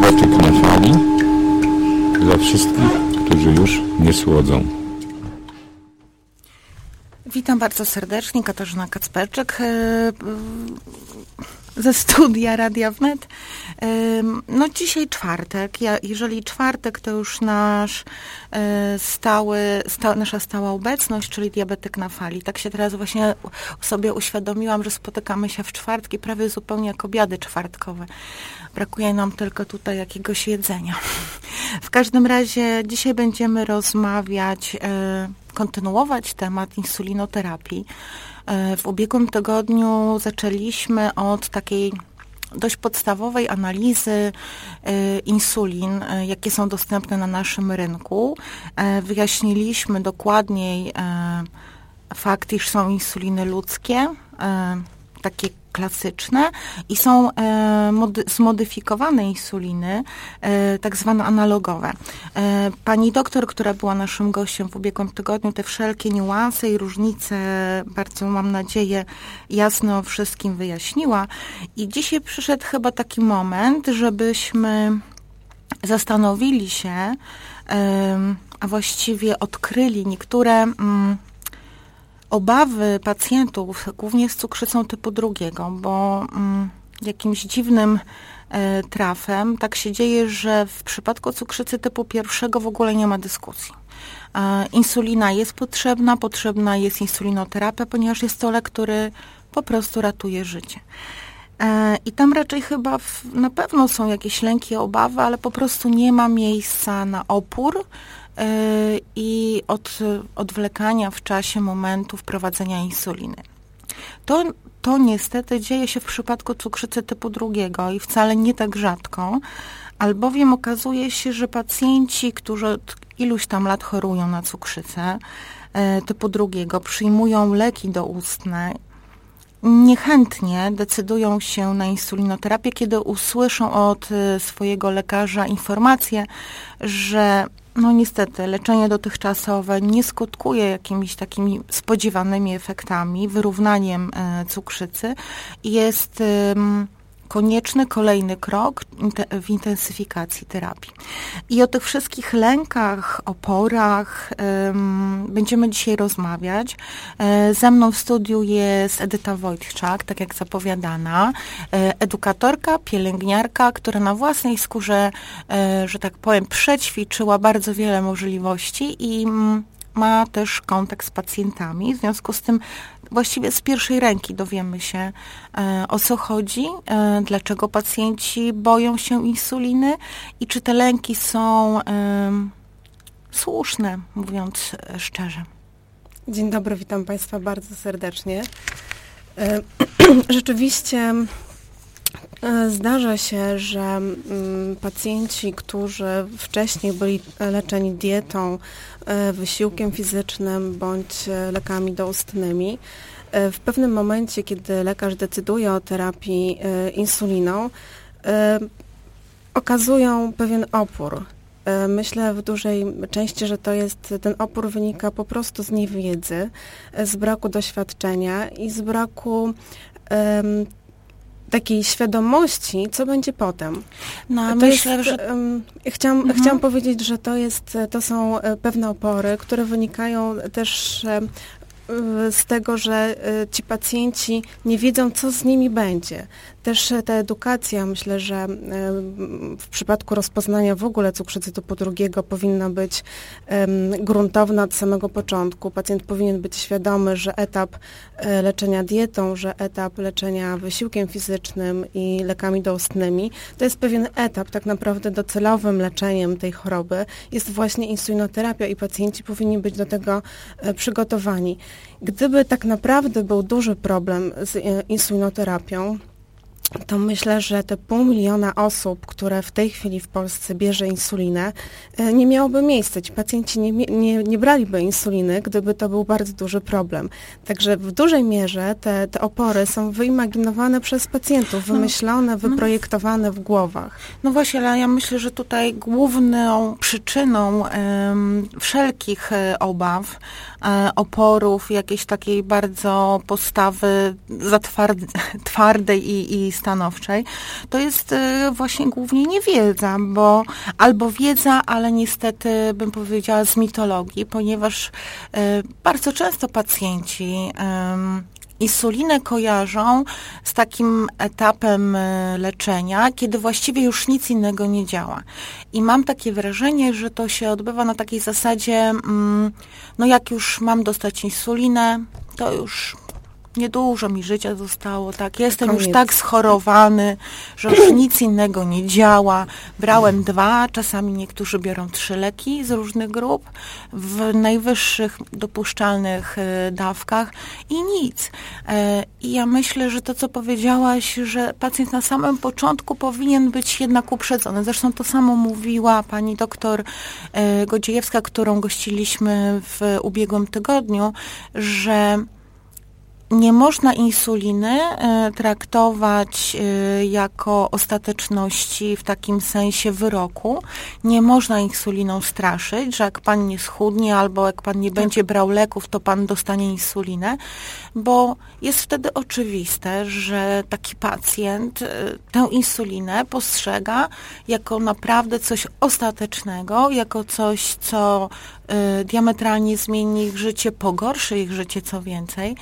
Diabetyk na fali dla wszystkich, którzy już nie słodzą. Witam bardzo serdecznie, Katarzyna Kacperczyk ze studia Radia Wnet. No dzisiaj czwartek. Jeżeli czwartek to już nasza stała obecność, czyli Diabetyk na fali. Tak się teraz właśnie sobie uświadomiłam, że spotykamy się w czwartki prawie zupełnie jak obiady czwartkowe. Brakuje nam tylko tutaj jakiegoś jedzenia. W każdym razie dzisiaj będziemy rozmawiać, kontynuować temat insulinoterapii. W ubiegłym tygodniu zaczęliśmy od takiej dość podstawowej analizy insulin, jakie są dostępne na naszym rynku. Wyjaśniliśmy dokładniej fakt, iż są insuliny ludzkie, takie klasyczne i są zmodyfikowane insuliny, tak zwane analogowe. Pani doktor, która była naszym gościem w ubiegłym tygodniu, te wszelkie niuanse i różnice, bardzo mam nadzieję, jasno wszystkim wyjaśniła. I dzisiaj przyszedł chyba taki moment, żebyśmy zastanowili się, a właściwie odkryli niektóre obawy pacjentów, głównie z cukrzycą typu 2, bo jakimś dziwnym trafem tak się dzieje, że w przypadku cukrzycy typu 1 w ogóle nie ma dyskusji. Insulina jest potrzebna jest insulinoterapia, ponieważ jest to lek, który po prostu ratuje życie. I tam raczej chyba na pewno są jakieś lęki, obawy, ale po prostu nie ma miejsca na opór i odwlekania w czasie momentu wprowadzenia insuliny. To niestety dzieje się w przypadku cukrzycy typu 2 i wcale nie tak rzadko, albowiem okazuje się, że pacjenci, którzy od iluś tam lat chorują na cukrzycę typu 2, przyjmują leki doustne, niechętnie decydują się na insulinoterapię, kiedy usłyszą od swojego lekarza informację, że no niestety leczenie dotychczasowe nie skutkuje jakimiś takimi spodziewanymi efektami, wyrównaniem cukrzycy i jest konieczny kolejny krok w intensyfikacji terapii. I o tych wszystkich lękach, oporach będziemy dzisiaj rozmawiać. Ze mną w studiu jest Edyta Wojtczak, tak jak zapowiadana, edukatorka, pielęgniarka, która na własnej skórze, że tak powiem, przećwiczyła bardzo wiele możliwości i ma też kontakt z pacjentami. W związku z tym właściwie z pierwszej ręki dowiemy się, o co chodzi, dlaczego pacjenci boją się insuliny i czy te lęki są słuszne, mówiąc szczerze. Dzień dobry, witam Państwa bardzo serdecznie. Rzeczywiście zdarza się, że pacjenci, którzy wcześniej byli leczeni dietą, wysiłkiem fizycznym bądź lekami doustnymi, w pewnym momencie, kiedy lekarz decyduje o terapii insuliną, okazują pewien opór. Myślę w dużej części, że ten opór wynika po prostu z niewiedzy, z braku doświadczenia i z braku takiej świadomości, co będzie potem. Chciałam powiedzieć, że to są pewne opory, które wynikają też z tego, że ci pacjenci nie wiedzą, co z nimi będzie. Też ta edukacja, myślę, że w przypadku rozpoznania w ogóle cukrzycy typu 2 powinna być gruntowna od samego początku. Pacjent powinien być świadomy, że etap leczenia dietą, że etap leczenia wysiłkiem fizycznym i lekami doustnymi to jest pewien etap, tak naprawdę docelowym leczeniem tej choroby jest właśnie insulinoterapia i pacjenci powinni być do tego przygotowani. Gdyby tak naprawdę był duży problem z insulinoterapią, to myślę, że te 500 000 osób, które w tej chwili w Polsce bierze insulinę, nie miałoby miejsca. Ci pacjenci nie braliby insuliny, gdyby to był bardzo duży problem. Także w dużej mierze te opory są wyimaginowane przez pacjentów, wymyślone, wyprojektowane w głowach. No właśnie, ale ja myślę, że tutaj główną przyczyną wszelkich obaw, oporów, jakiejś takiej bardzo postawy twardej i stanowczej, to jest właśnie głównie niewiedza, albo wiedza, ale niestety bym powiedziała z mitologii, ponieważ bardzo często pacjenci insulinę kojarzą z takim etapem leczenia, kiedy właściwie już nic innego nie działa. I mam takie wrażenie, że to się odbywa na takiej zasadzie, no jak już mam dostać insulinę, to już niedużo mi życia zostało, tak, jestem już tak schorowany, że już nic innego nie działa. Brałem 2, czasami niektórzy biorą 3 leki z różnych grup w najwyższych dopuszczalnych dawkach i nic. I ja myślę, że to, co powiedziałaś, że pacjent na samym początku powinien być jednak uprzedzony. Zresztą to samo mówiła pani doktor Godziejewska, którą gościliśmy w ubiegłym tygodniu, że nie można insuliny traktować jako ostateczności w takim sensie wyroku. Nie można insuliną straszyć, że jak pan nie schudnie albo jak pan nie będzie brał leków, to pan dostanie insulinę, bo jest wtedy oczywiste, że taki pacjent tę insulinę postrzega jako naprawdę coś ostatecznego, jako coś, co diametralnie zmieni ich życie, pogorszy ich życie, co więcej,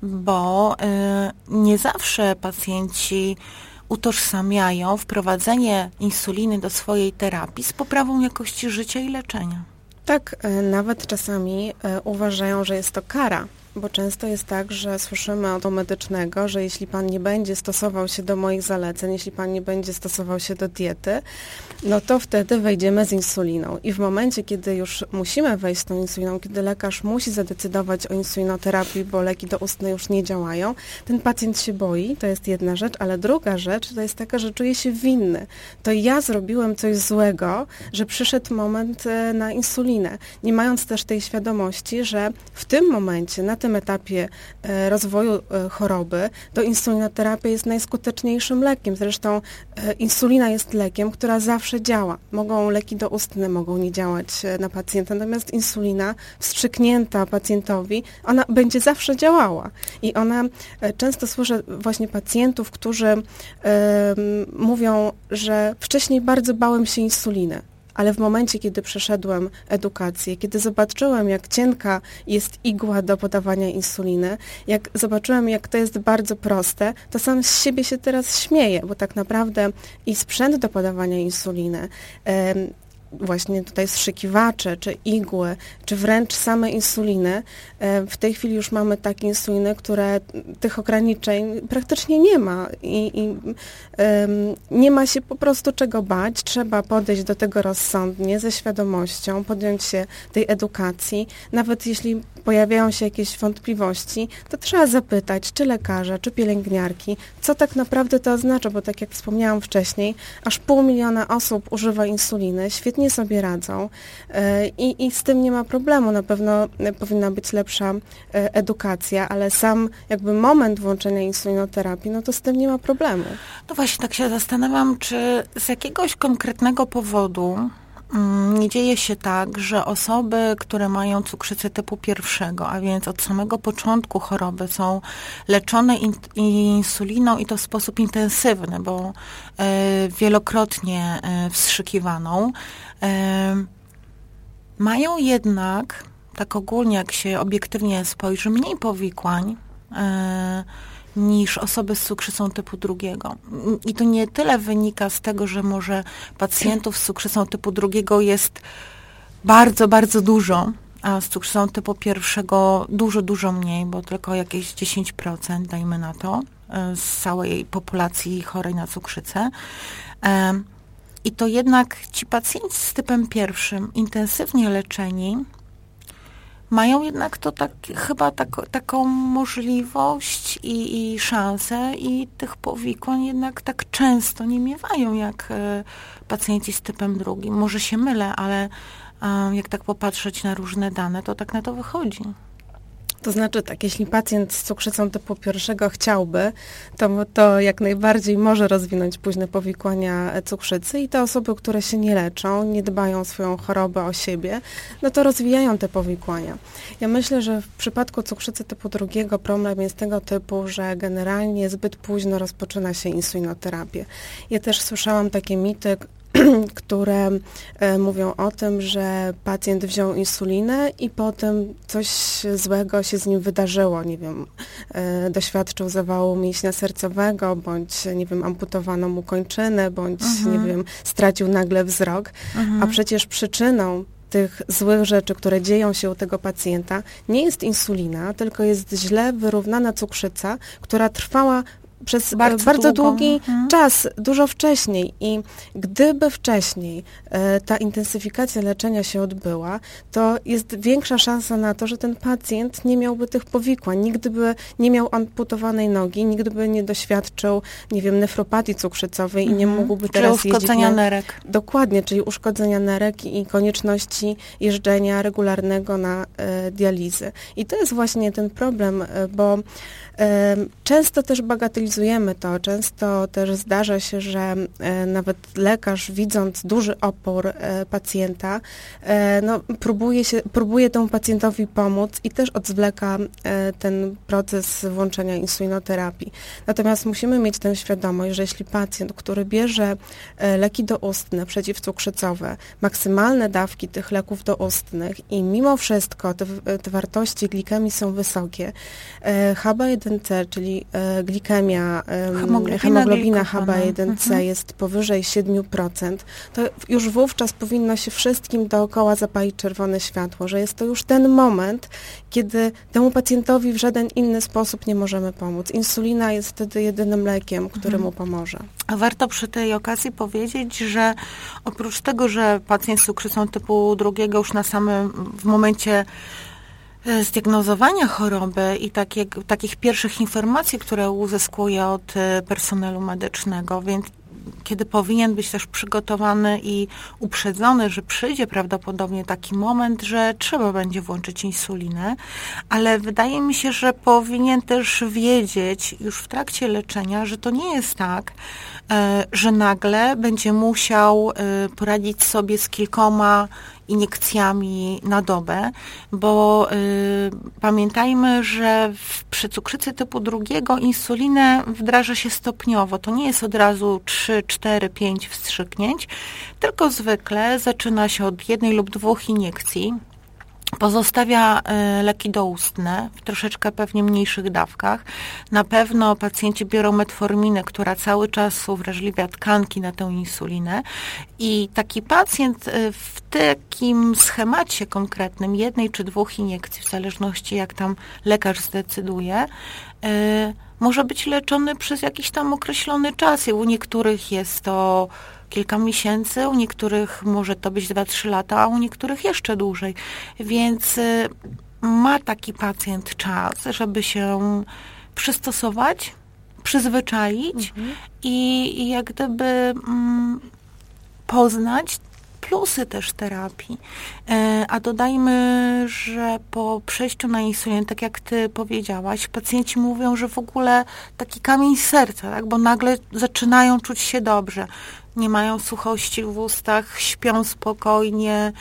bo nie zawsze pacjenci utożsamiają wprowadzenie insuliny do swojej terapii z poprawą jakości życia i leczenia. Tak, nawet czasami uważają, że jest to kara, bo często jest tak, że słyszymy od medycznego, że jeśli pan nie będzie stosował się do moich zaleceń, jeśli pan nie będzie stosował się do diety, no to wtedy wejdziemy z insuliną. I w momencie, kiedy już musimy wejść z tą insuliną, kiedy lekarz musi zadecydować o insulinoterapii, bo leki doustne już nie działają, ten pacjent się boi, to jest jedna rzecz, ale druga rzecz to jest taka, że czuje się winny. To ja zrobiłem coś złego, że przyszedł moment na insulinę, nie mając też tej świadomości, że w tym momencie, na tym etapie rozwoju choroby, to insulinoterapia jest najskuteczniejszym lekiem. Zresztą insulina jest lekiem, która zawsze działa. Leki doustne mogą nie działać na pacjenta, natomiast insulina wstrzyknięta pacjentowi, ona będzie zawsze działała. I ona, często słyszę właśnie pacjentów, którzy mówią, że wcześniej bardzo bałem się insuliny. Ale w momencie, kiedy przeszedłem edukację, kiedy zobaczyłem, jak cienka jest igła do podawania insuliny, jak zobaczyłem, jak to jest bardzo proste, to sam z siebie się teraz śmieję, bo tak naprawdę i sprzęt do podawania insuliny, właśnie tutaj strzykiwacze, czy igły, czy wręcz same insuliny. W tej chwili już mamy takie insuliny, które tych ograniczeń praktycznie nie ma i nie ma się po prostu czego bać. Trzeba podejść do tego rozsądnie, ze świadomością, podjąć się tej edukacji. Nawet jeśli pojawiają się jakieś wątpliwości, to trzeba zapytać, czy lekarza, czy pielęgniarki, co tak naprawdę to oznacza, bo tak jak wspomniałam wcześniej, aż 500 000 osób używa insuliny, świetnie sobie radzą i z tym nie ma problemu. Na pewno powinna być lepsza edukacja, ale sam jakby moment włączenia insulinoterapii, no to z tym nie ma problemu. No właśnie, tak się zastanawiam, czy z jakiegoś konkretnego powodu nie dzieje się tak, że osoby, które mają cukrzycę typu 1, a więc od samego początku choroby są leczone insuliną i to w sposób intensywny, bo wielokrotnie wstrzykiwaną, mają jednak, tak ogólnie jak się obiektywnie spojrzy, mniej powikłań niż osoby z cukrzycą typu 2. I to nie tyle wynika z tego, że może pacjentów z cukrzycą typu 2 jest bardzo, bardzo dużo, a z cukrzycą typu 1 dużo, dużo mniej, bo tylko jakieś 10%, dajmy na to, z całej populacji chorej na cukrzycę. I to jednak ci pacjenci z typem 1 intensywnie leczeni mają jednak to chyba taką możliwość i szansę i tych powikłań jednak tak często nie miewają jak pacjenci z typem 2. Może się mylę, ale jak tak popatrzeć na różne dane, to tak na to wychodzi. To znaczy tak, jeśli pacjent z cukrzycą typu 1 chciałby, to jak najbardziej może rozwinąć późne powikłania cukrzycy i te osoby, które się nie leczą, nie dbają o swoją chorobę, o siebie, no to rozwijają te powikłania. Ja myślę, że w przypadku cukrzycy typu 2 problem jest tego typu, że generalnie zbyt późno rozpoczyna się insulinoterapię. Ja też słyszałam takie mity, które mówią o tym, że pacjent wziął insulinę i potem coś złego się z nim wydarzyło, nie wiem, doświadczył zawału mięśnia sercowego, bądź, nie wiem, amputowano mu kończynę, bądź, nie wiem, stracił nagle wzrok, a przecież przyczyną tych złych rzeczy, które dzieją się u tego pacjenta, nie jest insulina, tylko jest źle wyrównana cukrzyca, która trwała przez bardzo długi czas, dużo wcześniej. I gdyby wcześniej ta intensyfikacja leczenia się odbyła, to jest większa szansa na to, że ten pacjent nie miałby tych powikłań, nigdy by nie miał amputowanej nogi, nigdy by nie doświadczył, nie wiem, nefropatii cukrzycowej i nie mógłby teraz jeździć. Czyli uszkodzenia nerek. Dokładnie, czyli uszkodzenia nerek i konieczności jeżdżenia regularnego na dializy. I to jest właśnie ten problem, bo często też bagatelizujemy to, często też zdarza się, że nawet lekarz, widząc duży opór pacjenta, próbuje temu pacjentowi pomóc i też odzwleka ten proces włączenia insulinoterapii. Natomiast musimy mieć tę świadomość, że jeśli pacjent, który bierze leki doustne, przeciwcukrzycowe, maksymalne dawki tych leków doustnych i mimo wszystko te wartości glikemii są wysokie, HbA1c, czyli glikemia, hemoglobina HbA1c jest powyżej 7%, to już wówczas powinno się wszystkim dookoła zapalić czerwone światło, że jest to już ten moment, kiedy temu pacjentowi w żaden inny sposób nie możemy pomóc. Insulina jest wtedy jedynym lekiem, który mu pomoże. A warto przy tej okazji powiedzieć, że oprócz tego, że pacjent z cukrzycą typu 2 już w momencie zdiagnozowania choroby i takich pierwszych informacji, które uzyskuje od personelu medycznego, więc kiedy powinien być też przygotowany i uprzedzony, że przyjdzie prawdopodobnie taki moment, że trzeba będzie włączyć insulinę, ale wydaje mi się, że powinien też wiedzieć już w trakcie leczenia, że to nie jest tak, że nagle będzie musiał poradzić sobie z kilkoma iniekcjami na dobę, bo pamiętajmy, że przy cukrzycy typu 2 insulinę wdraża się stopniowo. To nie jest od razu 3, 4, 5 wstrzyknięć, tylko zwykle zaczyna się od 1 lub 2 iniekcji. Pozostawia leki doustne w troszeczkę pewnie mniejszych dawkach. Na pewno pacjenci biorą metforminę, która cały czas uwrażliwia tkanki na tę insulinę i taki pacjent w takim schemacie konkretnym 1 czy 2 iniekcji, w zależności jak tam lekarz zdecyduje, może być leczony przez jakiś tam określony czas i u niektórych jest to kilka miesięcy, u niektórych może to być 2-3 lata, a u niektórych jeszcze dłużej. Więc ma taki pacjent czas, żeby się przystosować, przyzwyczaić i jak gdyby poznać plusy też terapii. A dodajmy, że po przejściu na insulinę, tak jak ty powiedziałaś, pacjenci mówią, że w ogóle taki kamień z serca, tak? Bo nagle zaczynają czuć się dobrze. Nie mają suchości w ustach, śpią spokojnie,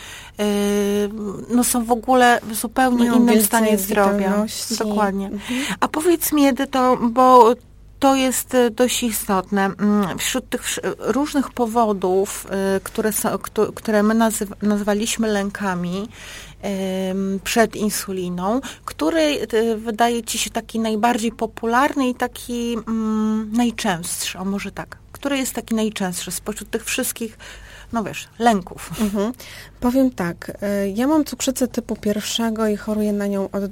są w ogóle w zupełnie innym stanie zdrowia. Dokładnie. A powiedz mi, Edyto, bo to jest dość istotne. Wśród tych różnych powodów, które my nazwaliśmy lękami przed insuliną, który wydaje ci się taki najbardziej popularny i taki najczęstszy, a może tak, który jest taki najczęstszy spośród tych wszystkich, lęków? Powiem tak, ja mam cukrzycę typu 1 i choruję na nią od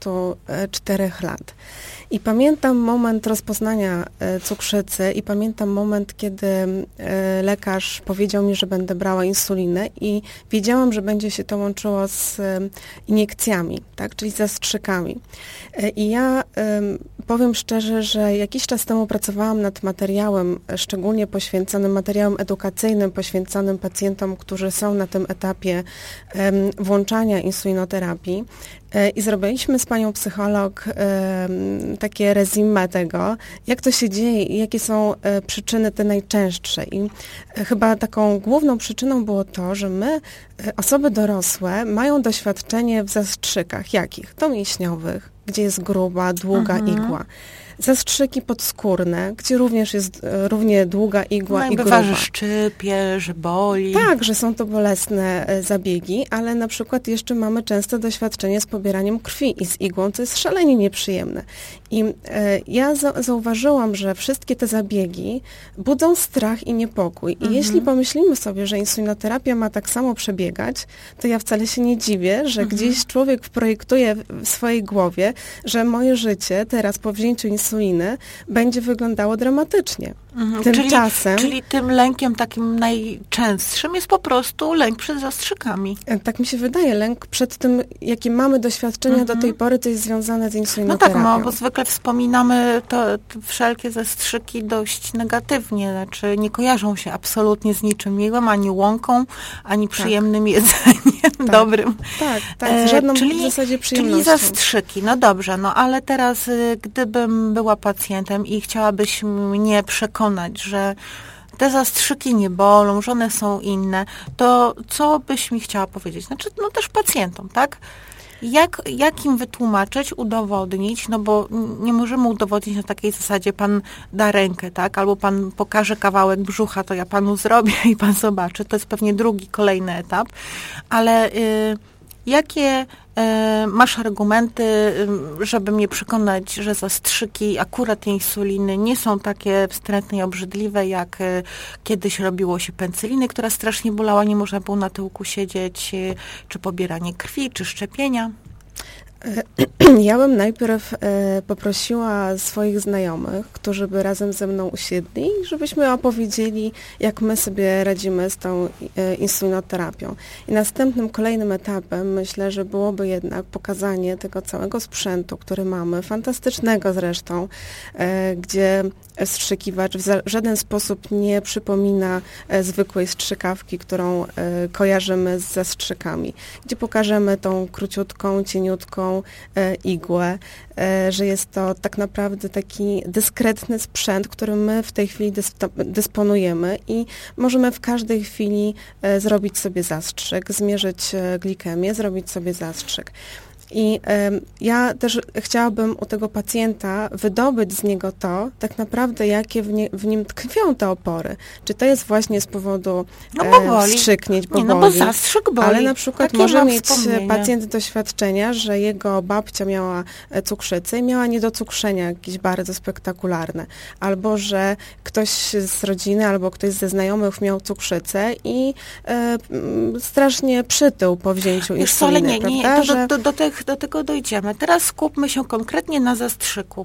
24 lat. I pamiętam moment rozpoznania cukrzycy i pamiętam moment, kiedy lekarz powiedział mi, że będę brała insulinę i wiedziałam, że będzie się to łączyło z iniekcjami, tak, czyli zastrzykami. I ja powiem szczerze, że jakiś czas temu pracowałam nad materiałem, szczególnie materiałem edukacyjnym poświęconym polecanym pacjentom, którzy są na tym etapie włączania insulinoterapii. I zrobiliśmy z panią psycholog takie resume tego, jak to się dzieje i jakie są przyczyny te najczęstsze. I chyba taką główną przyczyną było to, że my, osoby dorosłe, mają doświadczenie w zastrzykach. Jakich? To mięśniowych, gdzie jest gruba, długa igła. Zastrzyki podskórne, gdzie również jest równie długa igła i gruba. Bywa, że szczypie, że boli. Tak, że są to bolesne zabiegi, ale na przykład jeszcze mamy często doświadczenie z pobieraniem krwi i z igłą, co jest szalenie nieprzyjemne. I ja zauważyłam, że wszystkie te zabiegi budzą strach i niepokój. I jeśli pomyślimy sobie, że insulinoterapia ma tak samo przebiegać, to ja wcale się nie dziwię, że gdzieś człowiek projektuje w swojej głowie, że życie teraz po wzięciu insuliny będzie wyglądało dramatycznie. Tymczasem... Czyli tym lękiem takim najczęstszym jest po prostu lęk przed zastrzykami. Tak mi się wydaje, lęk przed tym, jakie mamy doświadczenia do tej pory, to jest związane z insulinoterapią. No tak, bo zwykle wspominamy te wszelkie zastrzyki dość negatywnie, znaczy nie kojarzą się absolutnie z niczym miłym, ani łąką, ani przyjemnym jedzeniem, dobrym. Tak, z żadną w zasadzie przyjemnością. Czyli zastrzyki, no dobrze, ale teraz gdybym była pacjentem i chciałabyś mnie przekonać, że te zastrzyki nie bolą, że one są inne, to co byś mi chciała powiedzieć? Znaczy, też pacjentom, tak? Jak im wytłumaczyć, udowodnić, bo nie możemy udowodnić na takiej zasadzie, pan da rękę, tak? Albo pan pokaże kawałek brzucha, to ja panu zrobię i pan zobaczy. To jest pewnie kolejny etap. Ale jakie masz argumenty, żeby mnie przekonać, że zastrzyki akurat insuliny nie są takie wstrętne i obrzydliwe, jak kiedyś robiło się penicyliny, która strasznie bolała, nie można było na tyłku siedzieć, czy pobieranie krwi, czy szczepienia? Ja bym najpierw poprosiła swoich znajomych, którzy by razem ze mną usiedli, żebyśmy opowiedzieli, jak my sobie radzimy z tą insulinoterapią. I następnym, kolejnym etapem myślę, że byłoby jednak pokazanie tego całego sprzętu, który mamy, fantastycznego zresztą, gdzie strzykiwacz w żaden sposób nie przypomina zwykłej strzykawki, którą kojarzymy z zastrzykami, gdzie pokażemy tą króciutką, cieniutką igłę, że jest to tak naprawdę taki dyskretny sprzęt, którym my w tej chwili dysponujemy i możemy w każdej chwili zrobić sobie zastrzyk, zmierzyć glikemię, zrobić sobie zastrzyk. I ja też chciałabym u tego pacjenta wydobyć z niego to, tak naprawdę jakie w nim tkwią te opory. Czy to jest właśnie z powodu wstrzyknięć, bo boli. Bo zastrzyk boli. Ale na przykład może mieć pacjent doświadczenia, że jego babcia miała cukrzycę i miała niedocukrzenia jakieś bardzo spektakularne. Albo, że ktoś z rodziny, albo ktoś ze znajomych miał cukrzycę i strasznie przytył po wzięciu insuliny. Do tego dojdziemy. Teraz skupmy się konkretnie na zastrzyku.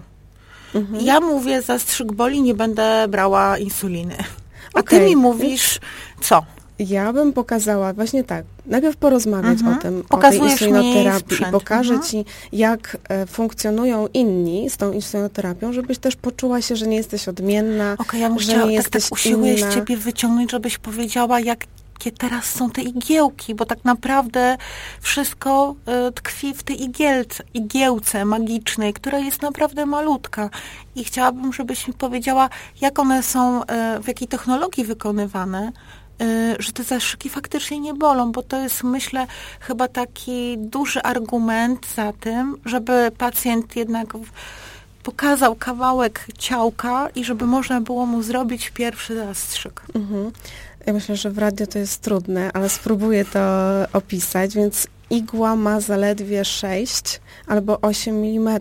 Ja mówię, zastrzyk boli, nie będę brała insuliny. A ty mi mówisz, co? Ja bym pokazała właśnie tak, najpierw porozmawiać o tym, o tej Pokazujesz insulinoterapii i pokażę ci, jak funkcjonują inni z tą insulinoterapią, żebyś też poczuła się, że nie jesteś odmienna, ja bym że chciała, nie jesteś usiłuję inna. z ciebie wyciągnąć, żebyś powiedziała, jakie teraz są te igiełki, bo tak naprawdę wszystko tkwi w tej igiełce magicznej, która jest naprawdę malutka. I chciałabym, żebyś mi powiedziała, jak one są, w jakiej technologii wykonywane, że te zastrzyki faktycznie nie bolą, bo to jest, myślę, chyba taki duży argument za tym, żeby pacjent jednak pokazał kawałek ciałka i żeby można było mu zrobić pierwszy zastrzyk. Ja myślę, że w radio to jest trudne, ale spróbuję to opisać, więc igła ma zaledwie 6 albo 8 mm.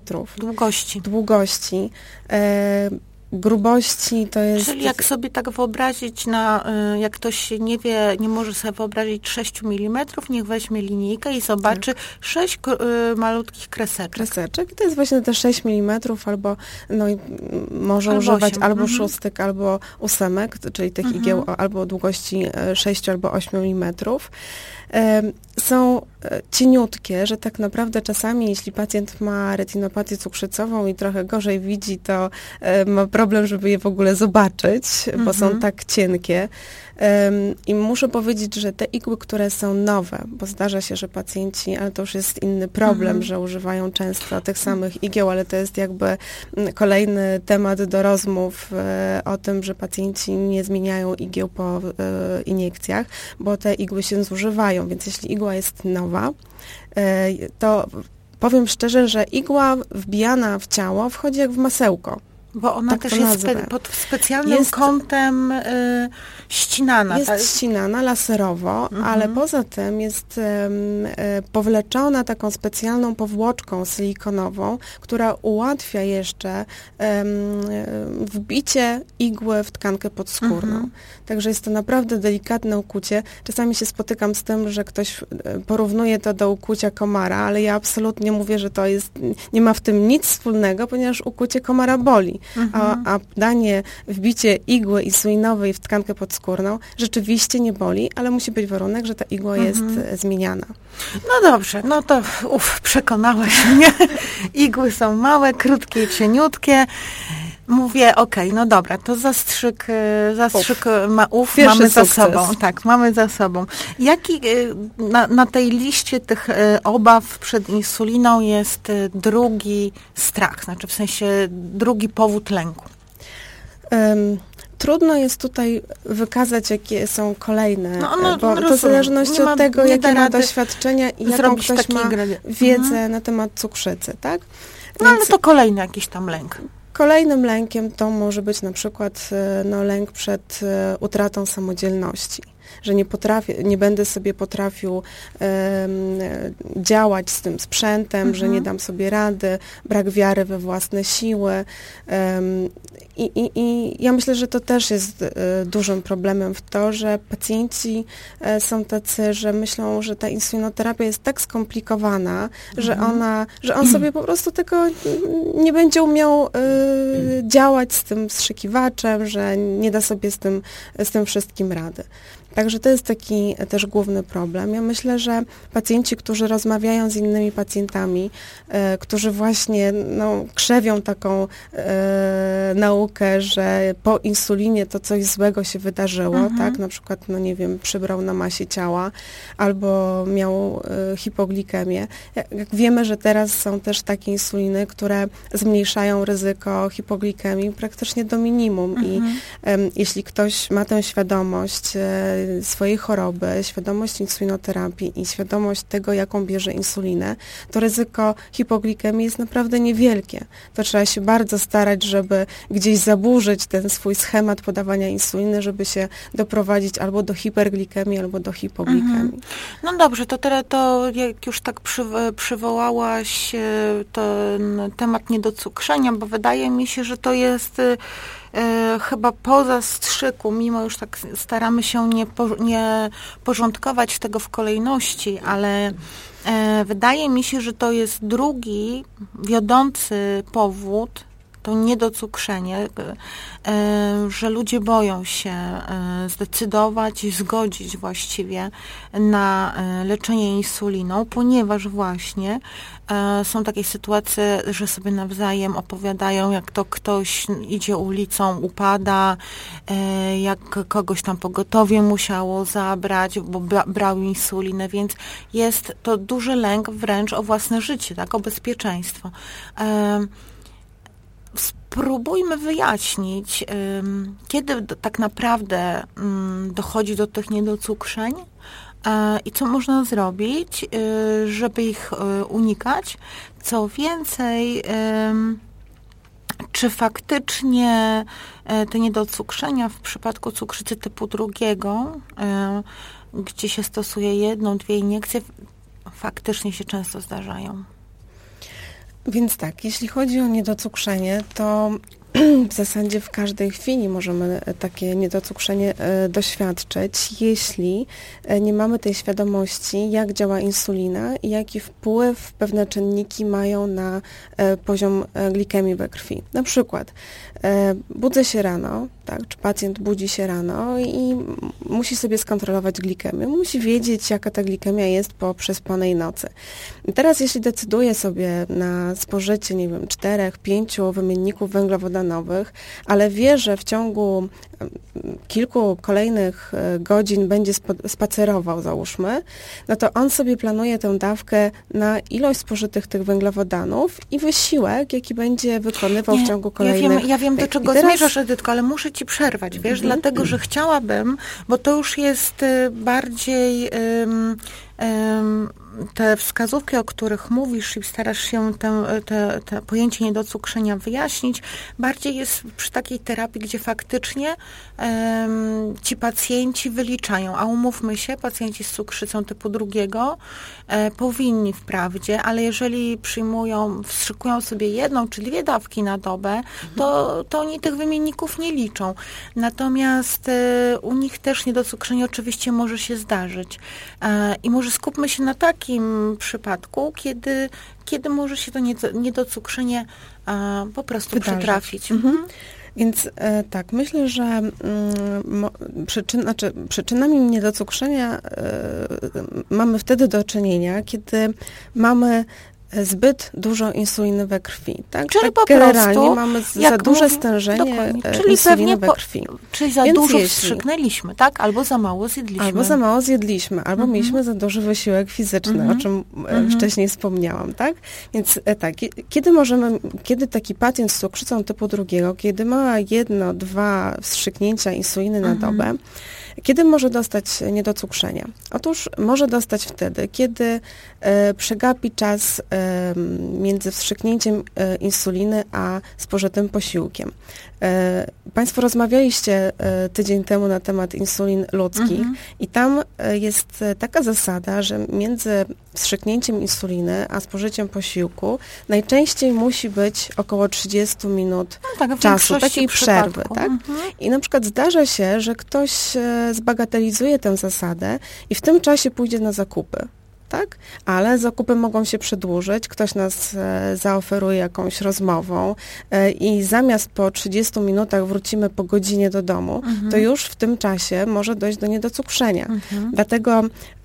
Długości. Grubości to jest... Czyli jak sobie tak wyobrazić, jak ktoś nie wie, nie może sobie wyobrazić 6 mm, niech weźmie linijkę i zobaczy 6 malutkich kreseczek. I to jest właśnie te 6 mm, albo może albo używać 8. albo szóstek, albo ósemek, czyli tych igieł albo długości 6 albo 8 mm. są cieniutkie, że tak naprawdę czasami, jeśli pacjent ma retinopatię cukrzycową i trochę gorzej widzi, to ma problem, żeby je w ogóle zobaczyć, bo są tak cienkie. I muszę powiedzieć, że te igły, które są nowe, bo zdarza się, że pacjenci, ale to już jest inny problem, że używają często tych samych igieł, ale to jest jakby kolejny temat do rozmów o tym, że pacjenci nie zmieniają igieł po iniekcjach, bo te igły się zużywają, więc jeśli igła jest nowa, to powiem szczerze, że igła wbijana w ciało wchodzi jak w masełko. Bo ona tak też to jest nazwę. pod specjalnym kątem ścinana. Jest ścinana laserowo, ale poza tym jest powleczona taką specjalną powłoczką silikonową, która ułatwia jeszcze wbicie igły w tkankę podskórną. Także jest to naprawdę delikatne ukucie. Czasami się spotykam z tym, że ktoś porównuje to do ukucia komara, ale ja absolutnie mówię, że to jest, nie ma w tym nic wspólnego, ponieważ ukucie komara boli. A wbicie igły insulinowej w tkankę podskórną rzeczywiście nie boli, ale musi być warunek, że ta igła jest zmieniana. No dobrze, no to przekonałaś mnie. Igły są małe, krótkie i cieniutkie. Mówię, okej, no dobra, to zastrzyk mamy za sobą. Tak, mamy za sobą. Jaki na tej liście tych obaw przed insuliną jest drugi strach, znaczy w sensie drugi powód lęku? Trudno jest tutaj wykazać, jakie są kolejne, bo rozumiem. to w zależności od tego, jakie ma doświadczenia i jaką ktoś ma wiedzę na temat cukrzycy, tak? No ale to kolejny jakiś tam lęk. Kolejnym lękiem to może być na przykład lęk przed utratą samodzielności, że nie będę sobie potrafił działać z tym sprzętem, że nie dam sobie rady, brak wiary we własne siły. I ja myślę, że to też jest dużym problemem w to, że pacjenci są tacy, że myślą, że ta insulinoterapia jest tak skomplikowana, że on sobie po prostu tego nie będzie umiał działać z tym strzykiwaczem, że nie da sobie z tym wszystkim rady. Także to jest taki też główny problem. Ja myślę, że pacjenci, którzy rozmawiają z innymi pacjentami, którzy właśnie krzewią taką naukę, że po insulinie to coś złego się wydarzyło, tak? Na przykład, przybrał na masie ciała albo miał hipoglikemię. Jak wiemy, że teraz są też takie insuliny, które zmniejszają ryzyko hipoglikemii praktycznie do minimum i jeśli ktoś ma tę świadomość swojej choroby, świadomość insulinoterapii i świadomość tego, jaką bierze insulinę, to ryzyko hipoglikemii jest naprawdę niewielkie. To trzeba się bardzo starać, żeby gdzieś zaburzyć ten swój schemat podawania insuliny, żeby się doprowadzić albo do hiperglikemii, albo do hipoglikemii. No dobrze, to teraz to jak już tak przywołałaś ten temat niedocukrzenia, bo wydaje mi się, że to jest chyba po zastrzyku, mimo już tak staramy się nie porządkować tego w kolejności, ale wydaje mi się, że to jest drugi wiodący powód, to niedocukrzenie, że ludzie boją się zdecydować i zgodzić właściwie na leczenie insuliną, ponieważ właśnie są takie sytuacje, że sobie nawzajem opowiadają, jak to ktoś idzie ulicą, upada, jak kogoś tam pogotowie musiało zabrać, bo brał insulinę, więc jest to duży lęk wręcz o własne życie, tak, o bezpieczeństwo. Spróbujmy wyjaśnić, kiedy tak naprawdę dochodzi do tych niedocukrzeń i co można zrobić, żeby ich unikać. Co więcej, czy faktycznie te niedocukrzenia w przypadku cukrzycy typu 2, gdzie się stosuje 1-2 iniekcje, faktycznie się często zdarzają? Więc tak, jeśli chodzi o niedocukrzenie, to w zasadzie w każdej chwili możemy takie niedocukrzenie doświadczyć, jeśli nie mamy tej świadomości, jak działa insulina i jaki wpływ pewne czynniki mają na poziom glikemii we krwi. Na przykład budzę się rano, tak, czy pacjent budzi się rano i musi sobie skontrolować glikemię, musi wiedzieć, jaka ta glikemia jest po przespanej nocy. I teraz jeśli decyduje sobie na spożycie, nie wiem, 4-5 wymienników węglowodanowych, ale wie, że w ciągu kilku kolejnych godzin będzie spacerował, załóżmy, no to on sobie planuje tę dawkę na ilość spożytych tych węglowodanów i wysiłek, jaki będzie wykonywał w ciągu kolejnych... Ja wiem, do czego zmierzasz, Edytko, ale muszę ci przerwać, wiesz, dlatego, że chciałabym, bo to już jest bardziej... te wskazówki, o których mówisz i starasz się te pojęcie niedocukrzenia wyjaśnić, bardziej jest przy takiej terapii, gdzie faktycznie ci pacjenci wyliczają, a umówmy się, pacjenci z cukrzycą typu 2 powinni wprawdzie, ale jeżeli wstrzykują sobie 1 czy 2 dawki na dobę, to oni tych wymienników nie liczą. Natomiast u nich też niedocukrzenie oczywiście może się zdarzyć. I może skupmy się na takim przypadku, kiedy może się to niedocukrzenie po prostu przytrafić. Więc tak, myślę, że przyczynami niedocukrzenia mamy wtedy do czynienia, kiedy mamy zbyt dużo insuliny we krwi. Tak? Czyli tak po generalnie prostu, mamy za duże stężenie insuliny we krwi. Czyli za dużo wstrzyknęliśmy, tak? Albo za mało zjedliśmy. Albo mieliśmy za duży wysiłek fizyczny, o czym wcześniej wspomniałam, tak? Więc tak, kiedy taki pacjent z cukrzycą typu 2, kiedy ma 1-2 wstrzyknięcia insuliny na dobę, kiedy może dostać niedocukrzenia? Otóż może dostać wtedy, kiedy przegapi czas między wstrzyknięciem insuliny a spożytym posiłkiem. Państwo rozmawialiście tydzień temu na temat insulin ludzkich i tam jest taka zasada, że między wstrzyknięciem insuliny a spożyciem posiłku najczęściej musi być około 30 minut czasu, takiej przerwy. Tak? I na przykład zdarza się, że ktoś zbagatelizuje tę zasadę i w tym czasie pójdzie na zakupy. Tak? Ale zakupy mogą się przedłużyć, ktoś nas zaoferuje jakąś rozmową i zamiast po 30 minutach wrócimy po godzinie do domu, to już w tym czasie może dojść do niedocukrzenia. Dlatego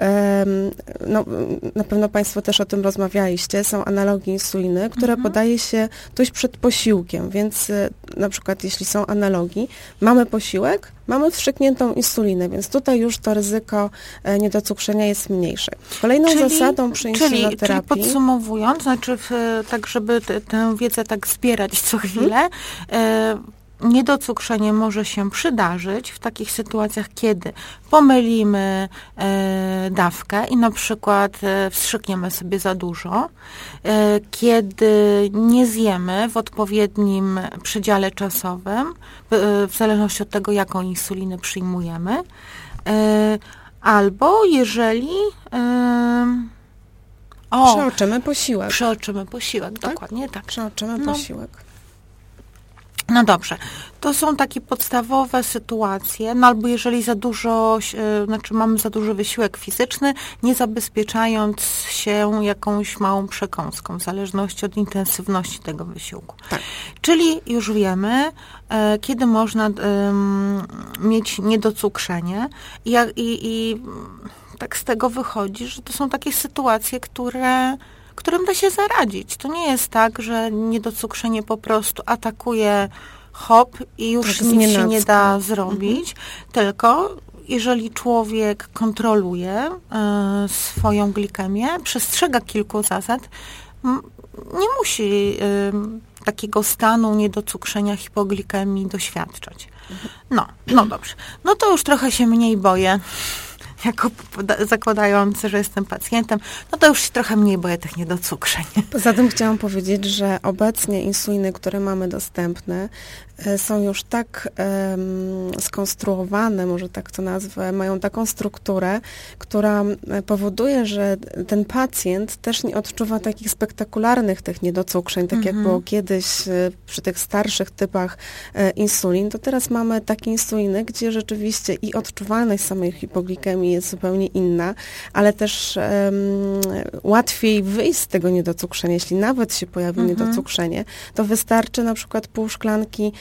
na pewno Państwo też o tym rozmawialiście, są analogi insuliny, które podaje się tuż przed posiłkiem, więc na przykład jeśli są analogi, mamy posiłek, mamy wstrzykniętą insulinę, więc tutaj już to ryzyko niedocukrzenia jest mniejsze. Kolejną zasadą przy insulinoterapii... Czyli podsumowując, tak żeby tę wiedzę tak zbierać co chwilę, niedocukrzenie może się przydarzyć w takich sytuacjach, kiedy pomylimy dawkę i na przykład wstrzykniemy sobie za dużo, kiedy nie zjemy w odpowiednim przedziale czasowym, w zależności od tego, jaką insulinę przyjmujemy, albo jeżeli... Przeoczymy posiłek. Tak? Dokładnie tak. Przeoczymy posiłek. No dobrze, to są takie podstawowe sytuacje, no albo jeżeli za dużo, mamy za duży wysiłek fizyczny, nie zabezpieczając się jakąś małą przekąską, w zależności od intensywności tego wysiłku. Tak. Czyli już wiemy, kiedy można mieć niedocukrzenie i tak z tego wychodzi, że to są takie sytuacje, którym da się zaradzić. To nie jest tak, że niedocukrzenie po prostu atakuje i już nic się nie da zrobić, tylko jeżeli człowiek kontroluje swoją glikemię, przestrzega kilku zasad, nie musi takiego stanu niedocukrzenia, hipoglikemii doświadczać. No dobrze. No to już trochę się mniej boję. Zakładając, że jestem pacjentem, no to już się trochę mniej boję tych niedocukrzeń. Poza tym chciałam powiedzieć, że obecnie insuliny, które mamy dostępne, są już tak skonstruowane, może tak to nazwę, mają taką strukturę, która powoduje, że ten pacjent też nie odczuwa takich spektakularnych tych niedocukrzeń, tak jak było kiedyś przy tych starszych typach insulin, to teraz mamy takie insuliny, gdzie rzeczywiście i odczuwalność samej hipoglikemii jest zupełnie inna, ale też łatwiej wyjść z tego niedocukrzenia. Jeśli nawet się pojawi niedocukrzenie, to wystarczy na przykład pół szklanki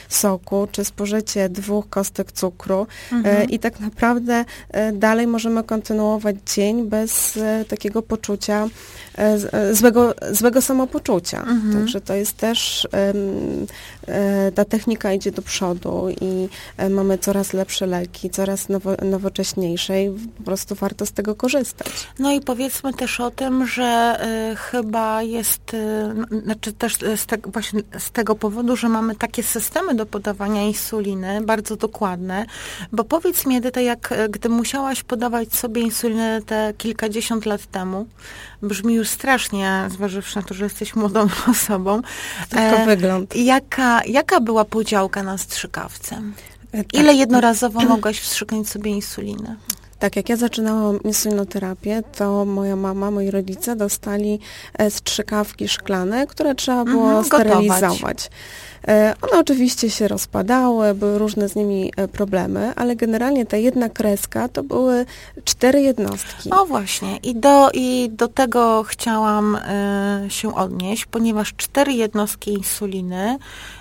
soku, czy spożycie 2 kostek cukru i tak naprawdę dalej możemy kontynuować dzień bez takiego poczucia, złego samopoczucia. Także to jest też, ta technika idzie do przodu i mamy coraz lepsze leki, coraz nowocześniejsze i po prostu warto z tego korzystać. No i powiedzmy też o tym, że chyba jest, znaczy też właśnie z tego powodu, że mamy takie systemy do podawania insuliny, bardzo dokładne, bo powiedz mi, Edyta, gdy musiałaś podawać sobie insulinę te kilkadziesiąt lat temu, brzmi już strasznie, zważywszy na to, że jesteś młodą osobą. Tylko wygląd. Jaka była podziałka na strzykawce? Tak. Ile jednorazowo mogłaś wstrzyknąć sobie insulinę? Tak, jak ja zaczynałam insulinoterapię, to moja mama, moi rodzice dostali strzykawki szklane, które trzeba było sterylizować. One oczywiście się rozpadały, były różne z nimi problemy, ale generalnie ta jedna kreska to były 4 jednostki. O właśnie, i do tego chciałam się odnieść, ponieważ 4 jednostki insuliny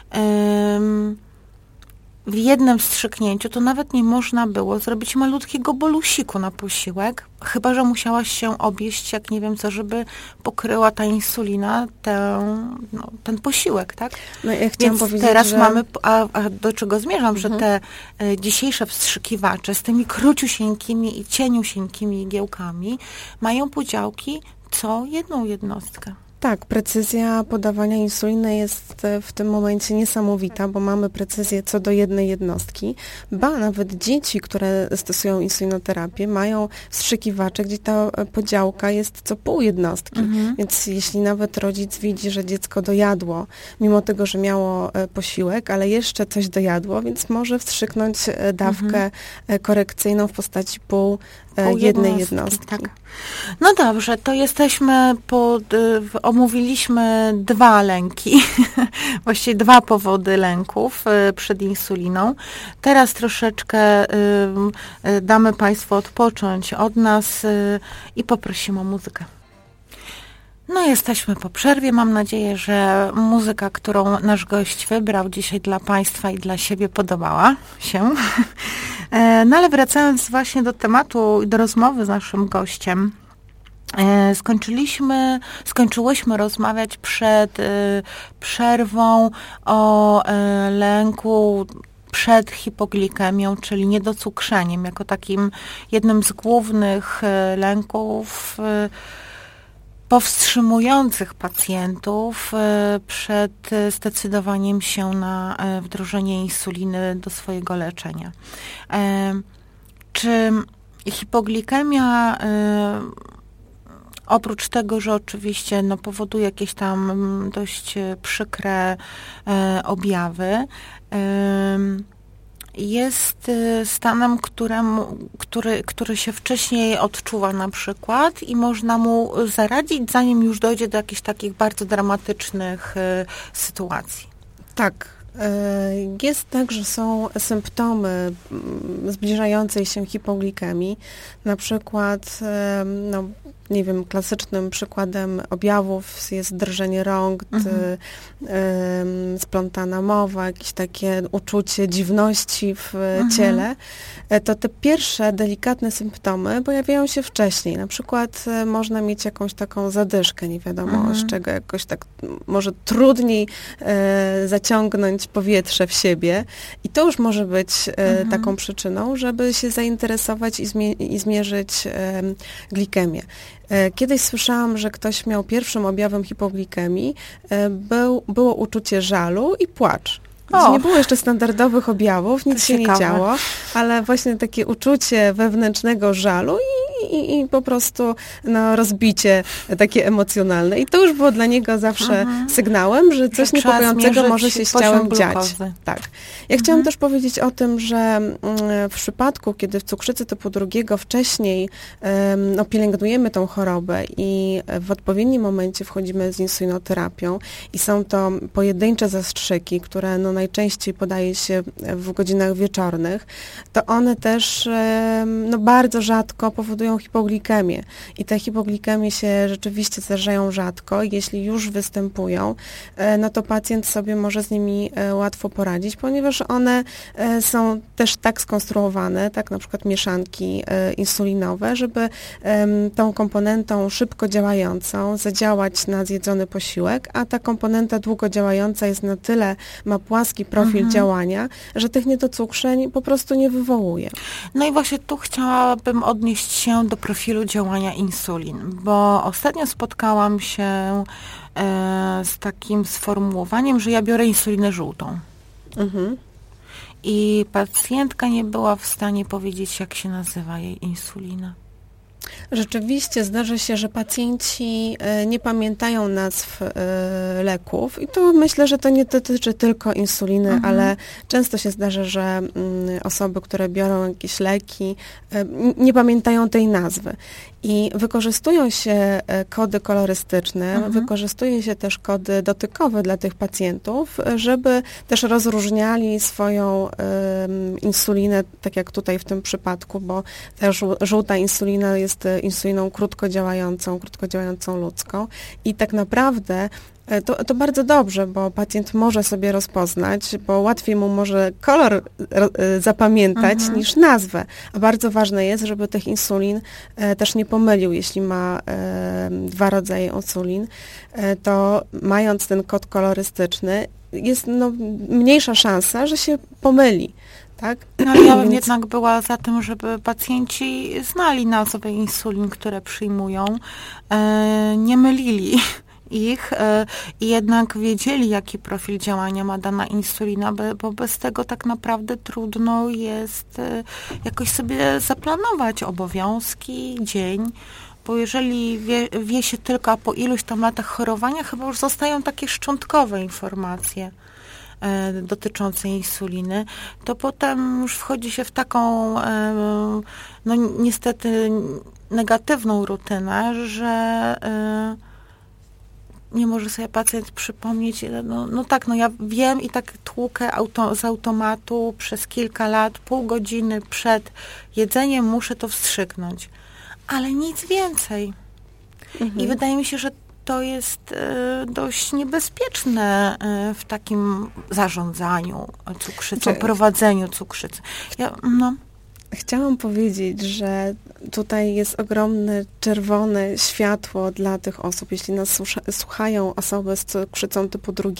w jednym wstrzyknięciu to nawet nie można było zrobić malutkiego bolusiku na posiłek, chyba że musiałaś się objeść, jak nie wiem co, żeby pokryła ta insulina ten posiłek, tak? No, ja chciałam powiedzieć, teraz że... mamy, a do czego zmierzam, że te dzisiejsze wstrzykiwacze z tymi króciusieńkimi i cieniusieńkimi igiełkami mają podziałki co jedną jednostkę. Tak, precyzja podawania insuliny jest w tym momencie niesamowita, bo mamy precyzję co do jednej jednostki. Nawet dzieci, które stosują insulinoterapię, mają wstrzykiwacze, gdzie ta podziałka jest co pół jednostki. Więc jeśli nawet rodzic widzi, że dziecko dojadło, mimo tego, że miało posiłek, ale jeszcze coś dojadło, więc może wstrzyknąć dawkę korekcyjną w postaci pół jednej jednostki. Tak. No dobrze, to jesteśmy omówiliśmy 2 lęki, właściwie 2 powody lęków przed insuliną. Teraz troszeczkę damy Państwu odpocząć od nas i poprosimy o muzykę. No jesteśmy po przerwie. Mam nadzieję, że muzyka, którą nasz gość wybrał dzisiaj dla Państwa i dla siebie podobała się. No ale wracając właśnie do tematu i do rozmowy z naszym gościem, skończyłyśmy rozmawiać przed przerwą o lęku przed hipoglikemią, czyli niedocukrzeniem, jako takim jednym z głównych lęków powstrzymujących pacjentów przed zdecydowaniem się na wdrożenie insuliny do swojego leczenia. Czy hipoglikemia oprócz tego, że oczywiście powoduje jakieś tam dość przykre objawy, jest stanem, który się wcześniej odczuwa na przykład i można mu zaradzić, zanim już dojdzie do jakichś takich bardzo dramatycznych sytuacji. Tak. Jest tak, że są symptomy zbliżającej się hipoglikemii. Na przykład, nie wiem, klasycznym przykładem objawów jest drżenie rąk, splątana mowa, jakieś takie uczucie dziwności w ciele. To te pierwsze delikatne symptomy pojawiają się wcześniej. Na przykład można mieć jakąś taką zadyszkę, nie wiadomo z czego, jakoś tak może trudniej zaciągnąć powietrze w siebie i to już może być taką przyczyną, żeby się zainteresować i zmierzyć glikemię. Kiedyś słyszałam, że ktoś miał pierwszym objawem hipoglikemii, było uczucie żalu i płacz. Nie było jeszcze standardowych objawów, nic się nie działo, ale właśnie takie uczucie wewnętrznego żalu i po prostu rozbicie takie emocjonalne. I to już było dla niego zawsze sygnałem, że coś niepokojącego może się z ciałem dziać. Tak. Ja chciałam też powiedzieć o tym, że w przypadku, kiedy w cukrzycy typu 2 wcześniej pielęgnujemy tą chorobę i w odpowiednim momencie wchodzimy z insulinoterapią i są to pojedyncze zastrzyki, które najczęściej podaje się w godzinach wieczornych, to one też bardzo rzadko powodują występują hipoglikemie i te hipoglikemie się rzeczywiście zdarzają rzadko. Jeśli już występują, no to pacjent sobie może z nimi łatwo poradzić, ponieważ one są też tak skonstruowane, tak na przykład mieszanki insulinowe, żeby tą komponentą szybko działającą zadziałać na zjedzony posiłek, a ta komponenta długo działająca jest na tyle, ma płaski profil działania, że tych niedocukrzeń po prostu nie wywołuje. No i właśnie tu chciałabym odnieść się do profilu działania insulin, bo ostatnio spotkałam się z takim sformułowaniem, że ja biorę insulinę żółtą. I pacjentka nie była w stanie powiedzieć, jak się nazywa jej insulina. Rzeczywiście zdarza się, że pacjenci nie pamiętają nazw leków i to myślę, że to nie dotyczy tylko insuliny, ale często się zdarza, że osoby, które biorą jakieś leki, nie pamiętają tej nazwy. I wykorzystują się kody kolorystyczne, wykorzystuje się też kody dotykowe dla tych pacjentów, żeby też rozróżniali swoją insulinę, tak jak tutaj w tym przypadku, bo też żółta insulina jest insuliną krótko działającą ludzką i tak naprawdę to bardzo dobrze, bo pacjent może sobie rozpoznać, bo łatwiej mu może kolor zapamiętać niż nazwę. A bardzo ważne jest, żeby tych insulin też nie pomylił. Jeśli ma 2 rodzaje insulin, to mając ten kod kolorystyczny jest mniejsza szansa, że się pomyli. Tak? No ale ja bym jednak była za tym, żeby pacjenci znali nazwy insulin, które przyjmują, nie mylili ich i jednak wiedzieli, jaki profil działania ma dana insulina, bo bez tego tak naprawdę trudno jest jakoś sobie zaplanować obowiązki, dzień, bo jeżeli wie się tylko po iluś tam latach chorowania, chyba już zostają takie szczątkowe informacje dotyczące insuliny, to potem już wchodzi się w taką no niestety negatywną rutynę, że nie może sobie pacjent przypomnieć, no tak, ja wiem i tak tłukę z automatu przez kilka lat, pół godziny przed jedzeniem muszę to wstrzyknąć, ale nic więcej. I wydaje mi się, że to jest dość niebezpieczne w takim zarządzaniu cukrzycą, prowadzeniu cukrzycy. Chciałam powiedzieć, że tutaj jest ogromne czerwone światło dla tych osób, jeśli nas słuchają osoby z cukrzycą typu 2.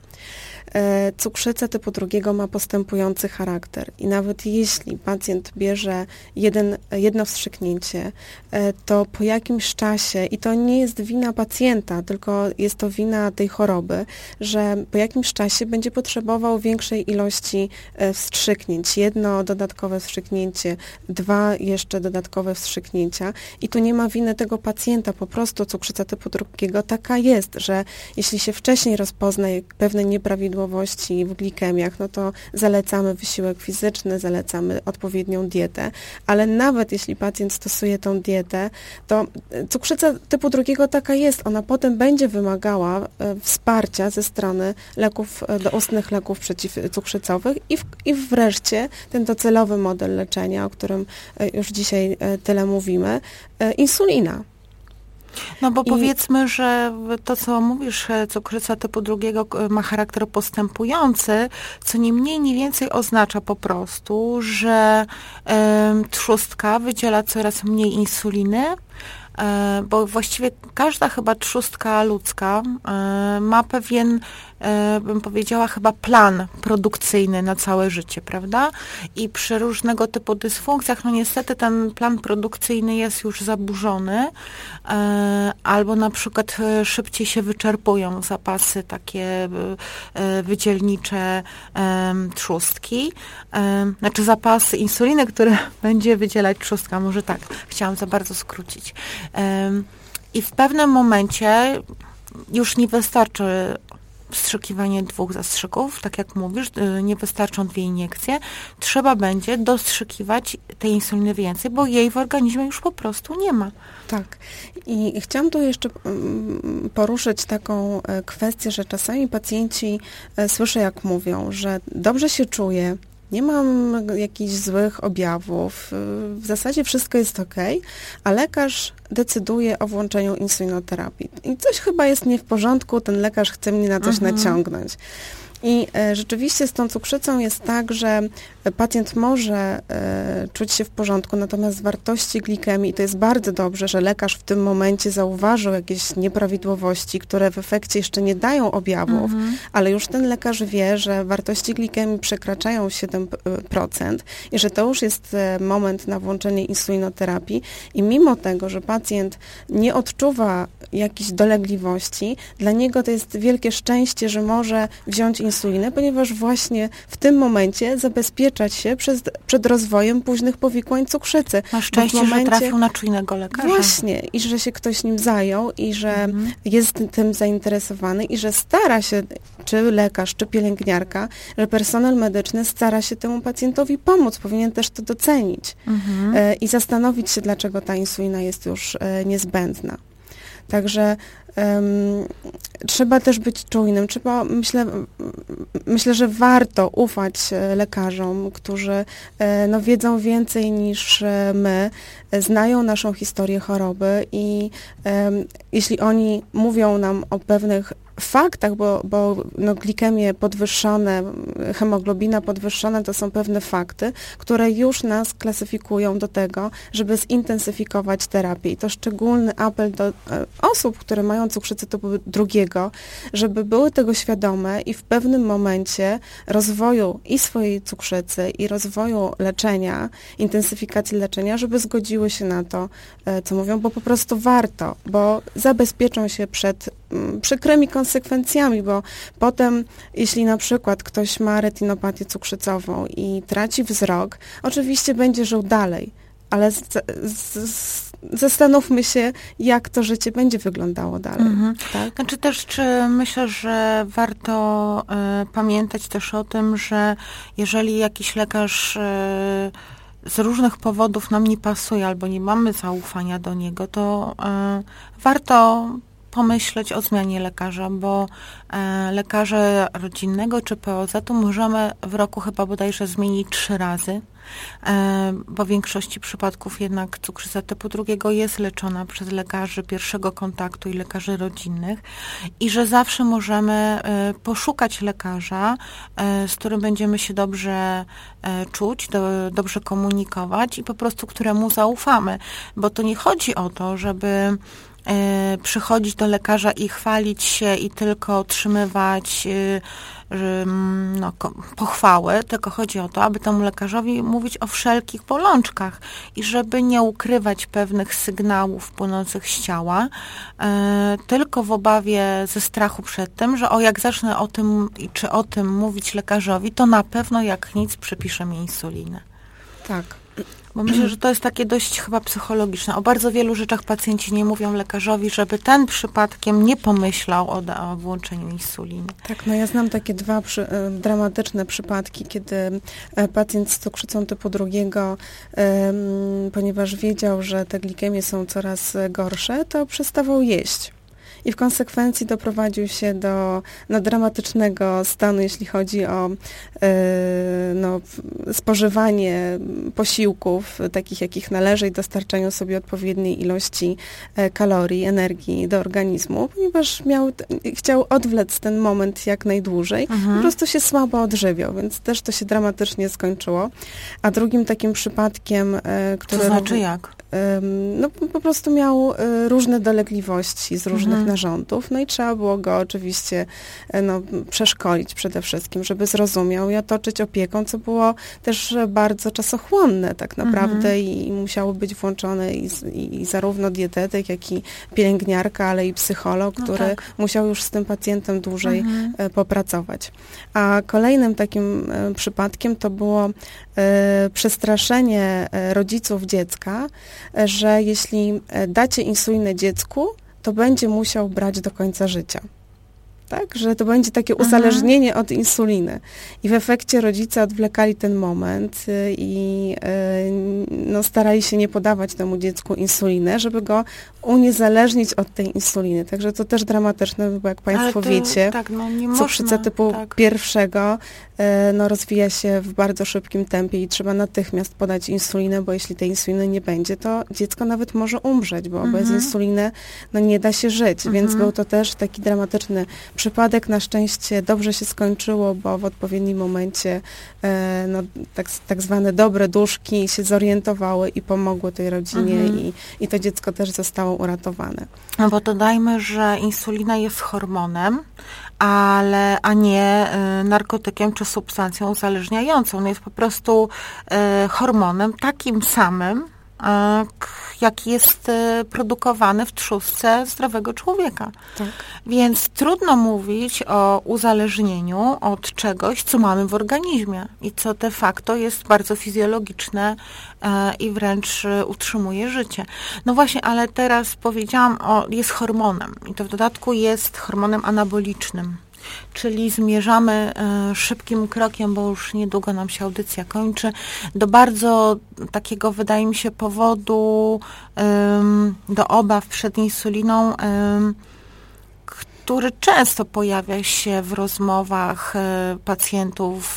Cukrzyca typu 2 ma postępujący charakter i nawet jeśli pacjent bierze jedno wstrzyknięcie, to po jakimś czasie, i to nie jest wina pacjenta, tylko jest to wina tej choroby, że po jakimś czasie będzie potrzebował większej ilości wstrzyknięć. 1 dodatkowe wstrzyknięcie, 2 jeszcze dodatkowe wstrzyknięcia i tu nie ma winy tego pacjenta, po prostu cukrzyca typu 2 taka jest, że jeśli się wcześniej rozpozna pewne nieprawidłowości w glikemiach, no to zalecamy wysiłek fizyczny, zalecamy odpowiednią dietę, ale nawet jeśli pacjent stosuje tą dietę, to cukrzyca typu 2 taka jest, ona potem będzie wymagała wsparcia ze strony leków, doustnych leków przeciwcukrzycowych i wreszcie ten docelowy model leczenia, o którym już dzisiaj tyle mówimy, insulina. No bo powiedzmy, że to, co mówisz, cukrzyca typu 2 ma charakter postępujący, co nie mniej, nie więcej oznacza po prostu, że trzustka wydziela coraz mniej insuliny, bo właściwie każda chyba trzustka ludzka ma pewien, bym powiedziała, chyba plan produkcyjny na całe życie, prawda? I przy różnego typu dysfunkcjach, no niestety ten plan produkcyjny jest już zaburzony, albo na przykład szybciej się wyczerpują zapasy takie wydzielnicze trzustki, znaczy zapasy insuliny, które będzie wydzielać trzustka, może tak, chciałam za bardzo skrócić. I w pewnym momencie już nie wystarczy wstrzykiwanie 2 zastrzyków, tak jak mówisz, nie wystarczą 2 iniekcje, trzeba będzie dostrzykiwać tej insuliny więcej, bo jej w organizmie już po prostu nie ma. Tak. I chciałam tu jeszcze poruszyć taką kwestię, że czasami pacjenci słyszę, jak mówią, że dobrze się czuje, nie mam jakichś złych objawów, w zasadzie wszystko jest okej, a lekarz decyduje o włączeniu insulinoterapii. I coś chyba jest nie w porządku, ten lekarz chce mnie na coś naciągnąć. I rzeczywiście z tą cukrzycą jest tak, że pacjent może czuć się w porządku, natomiast wartości glikemii, i to jest bardzo dobrze, że lekarz w tym momencie zauważył jakieś nieprawidłowości, które w efekcie jeszcze nie dają objawów, ale już ten lekarz wie, że wartości glikemii przekraczają 7% i że to już jest moment na włączenie insulinoterapii i mimo tego, że pacjent nie odczuwa jakichś dolegliwości, dla niego to jest wielkie szczęście, że może wziąć insulinę, ponieważ właśnie w tym momencie zabezpieczać się przed rozwojem późnych powikłań cukrzycy. Na szczęście, że trafił na czujnego lekarza. Właśnie. I że się ktoś nim zajął i że jest tym zainteresowany i że stara się, czy lekarz, czy pielęgniarka, że personel medyczny stara się temu pacjentowi pomóc. Powinien też to docenić i zastanowić się, dlaczego ta insulina jest już niezbędna. Także trzeba też być czujnym. Myślę, że warto ufać lekarzom, którzy wiedzą więcej niż my, znają naszą historię choroby i jeśli oni mówią nam o pewnych faktach, bo glikemie podwyższone, hemoglobina podwyższona to są pewne fakty, które już nas klasyfikują do tego, żeby zintensyfikować terapię. I to szczególny apel do osób, które mają cukrzycę typu 2, żeby były tego świadome i w pewnym momencie rozwoju i swojej cukrzycy, i rozwoju leczenia, intensyfikacji leczenia, żeby zgodziły się na to, co mówią, bo po prostu warto, bo zabezpieczą się przed przykrymi konsekwencjami, bo potem, jeśli na przykład ktoś ma retinopatię cukrzycową i traci wzrok, oczywiście będzie żył dalej, ale zastanówmy się, jak to życie będzie wyglądało dalej. Tak? Znaczy też, myślę, że warto pamiętać też o tym, że jeżeli jakiś lekarz z różnych powodów nam nie pasuje albo nie mamy zaufania do niego, to warto pomyśleć o zmianie lekarza, bo lekarza rodzinnego czy POZ-u możemy w roku chyba bodajże zmienić 3 razy, bo w większości przypadków jednak cukrzyca typu 2 jest leczona przez lekarzy pierwszego kontaktu i lekarzy rodzinnych i że zawsze możemy poszukać lekarza, z którym będziemy się dobrze czuć, dobrze komunikować i po prostu któremu zaufamy, bo to nie chodzi o to, żeby przychodzić do lekarza i chwalić się i tylko otrzymywać pochwały, tylko chodzi o to, aby temu lekarzowi mówić o wszelkich bolączkach i żeby nie ukrywać pewnych sygnałów płynących z ciała, tylko w obawie ze strachu przed tym, że jak zacznę o tym mówić lekarzowi, to na pewno jak nic przypisze mi insulinę. Tak. Bo myślę, że to jest takie dość chyba psychologiczne. O bardzo wielu rzeczach pacjenci nie mówią lekarzowi, żeby ten przypadkiem nie pomyślał o włączeniu insuliny. Tak, ja znam takie 2 dramatyczne przypadki, kiedy pacjent z cukrzycą typu 2, ponieważ wiedział, że te glikemie są coraz gorsze, to przestawał jeść. I w konsekwencji doprowadził się do dramatycznego stanu, jeśli chodzi o spożywanie posiłków, takich jakich należy i dostarczaniu sobie odpowiedniej ilości kalorii, energii do organizmu, ponieważ chciał odwlec ten moment jak najdłużej, po prostu się słabo odżywiał, więc też to się dramatycznie skończyło. A drugim takim przypadkiem, który... To znaczy jak? Po prostu miał różne dolegliwości z różnych narządów, i trzeba było go oczywiście przeszkolić przede wszystkim, żeby zrozumiał i otoczyć opieką, co było też bardzo czasochłonne tak naprawdę i musiało być włączone i zarówno dietetyk, jak i pielęgniarka, ale i psycholog, który musiał już z tym pacjentem dłużej popracować. A kolejnym takim przypadkiem to było przestraszenie rodziców dziecka, że jeśli dacie insulinę dziecku, to będzie musiał brać do końca życia. Tak? Że to będzie takie uzależnienie od insuliny. I w efekcie rodzice odwlekali ten moment i starali się nie podawać temu dziecku insulinę, żeby go uniezależnić od tej insuliny. Także to też dramatyczne, bo jak Państwo wiecie, cukrzyca typu 1 rozwija się w bardzo szybkim tempie i trzeba natychmiast podać insulinę, bo jeśli tej insuliny nie będzie, to dziecko nawet może umrzeć, bo bez insuliny nie da się żyć, więc był to też taki dramatyczny przypadek. Na szczęście dobrze się skończyło, bo w odpowiednim momencie tak zwane dobre duszki się zorientowały i pomogły tej rodzinie i to dziecko też zostało uratowane. No bo dodajmy, że insulina jest hormonem, a nie narkotykiem czy substancją uzależniającą. On jest po prostu hormonem takim samym, jaki jest produkowany w trzustce zdrowego człowieka. Tak. Więc trudno mówić o uzależnieniu od czegoś, co mamy w organizmie i co de facto jest bardzo fizjologiczne i wręcz utrzymuje życie. No właśnie, ale teraz powiedziałam, jest hormonem i to w dodatku jest hormonem anabolicznym. Czyli zmierzamy szybkim krokiem, bo już niedługo nam się audycja kończy, do bardzo takiego, wydaje mi się, powodu do obaw przed insuliną, który często pojawia się w rozmowach pacjentów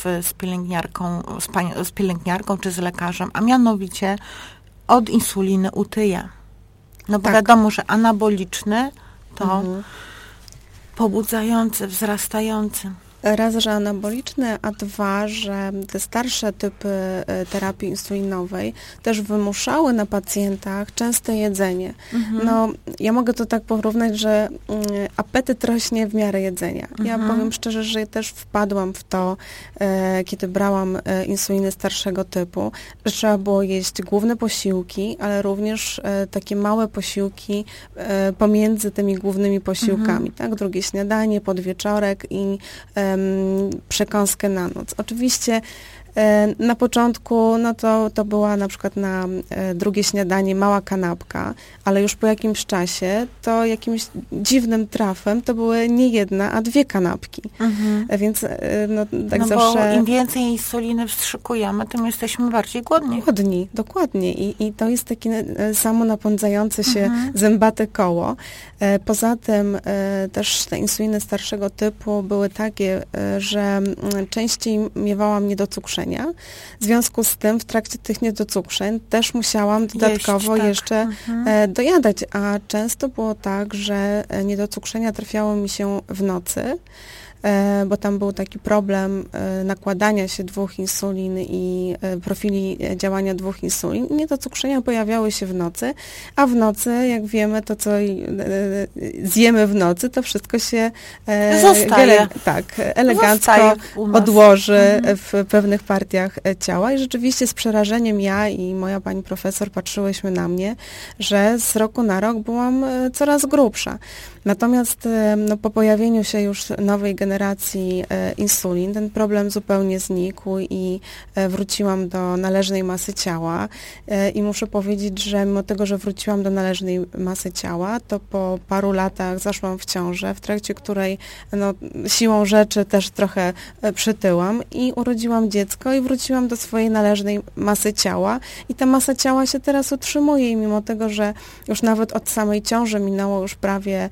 z pielęgniarką czy z lekarzem, a mianowicie od insuliny utyje. No bo tak. Wiadomo, że anaboliczny to pobudzający, wzrastający. Raz, że anaboliczne, a dwa, że te starsze typy terapii insulinowej też wymuszały na pacjentach częste jedzenie. No, ja mogę to tak porównać, że apetyt rośnie w miarę jedzenia. Ja powiem szczerze, że też wpadłam w to, kiedy brałam insulinę starszego typu, że trzeba było jeść główne posiłki, ale również takie małe posiłki pomiędzy tymi głównymi posiłkami, tak? Drugie śniadanie, podwieczorek i przekąskę na noc. Oczywiście na początku to była na przykład na drugie śniadanie mała kanapka, ale już po jakimś czasie to jakimś dziwnym trafem to były nie jedna, a dwie kanapki. Więc tak zawsze... bo im więcej insuliny wstrzykujemy, tym jesteśmy bardziej głodni. Głodni, dokładnie. I to jest takie samo napędzające się zębate koło. Poza tym też te insuliny starszego typu były takie, że częściej miewałam niedocukrzenia. W związku z tym w trakcie tych niedocukrzeń też musiałam dodatkowo jeszcze dojadać, a często było tak, że niedocukrzenia trafiały mi się w nocy, bo tam był taki problem nakładania się dwóch insulin i profili działania dwóch insulin. Niedocukrzenia pojawiały się w nocy, a w nocy, jak wiemy, to co zjemy w nocy, to wszystko się elegancko odłoży w pewnych partiach ciała i rzeczywiście z przerażeniem ja i moja pani profesor patrzyłyśmy na mnie, że z roku na rok byłam coraz grubsza. Natomiast po pojawieniu się już nowej generacji insulin, ten problem zupełnie znikł i wróciłam do należnej masy ciała. I muszę powiedzieć, że mimo tego, że wróciłam do należnej masy ciała, to po paru latach zaszłam w ciążę, w trakcie której siłą rzeczy też trochę przytyłam i urodziłam dziecko i wróciłam do swojej należnej masy ciała. I ta masa ciała się teraz utrzymuje i mimo tego, że już nawet od samej ciąży minęło już prawie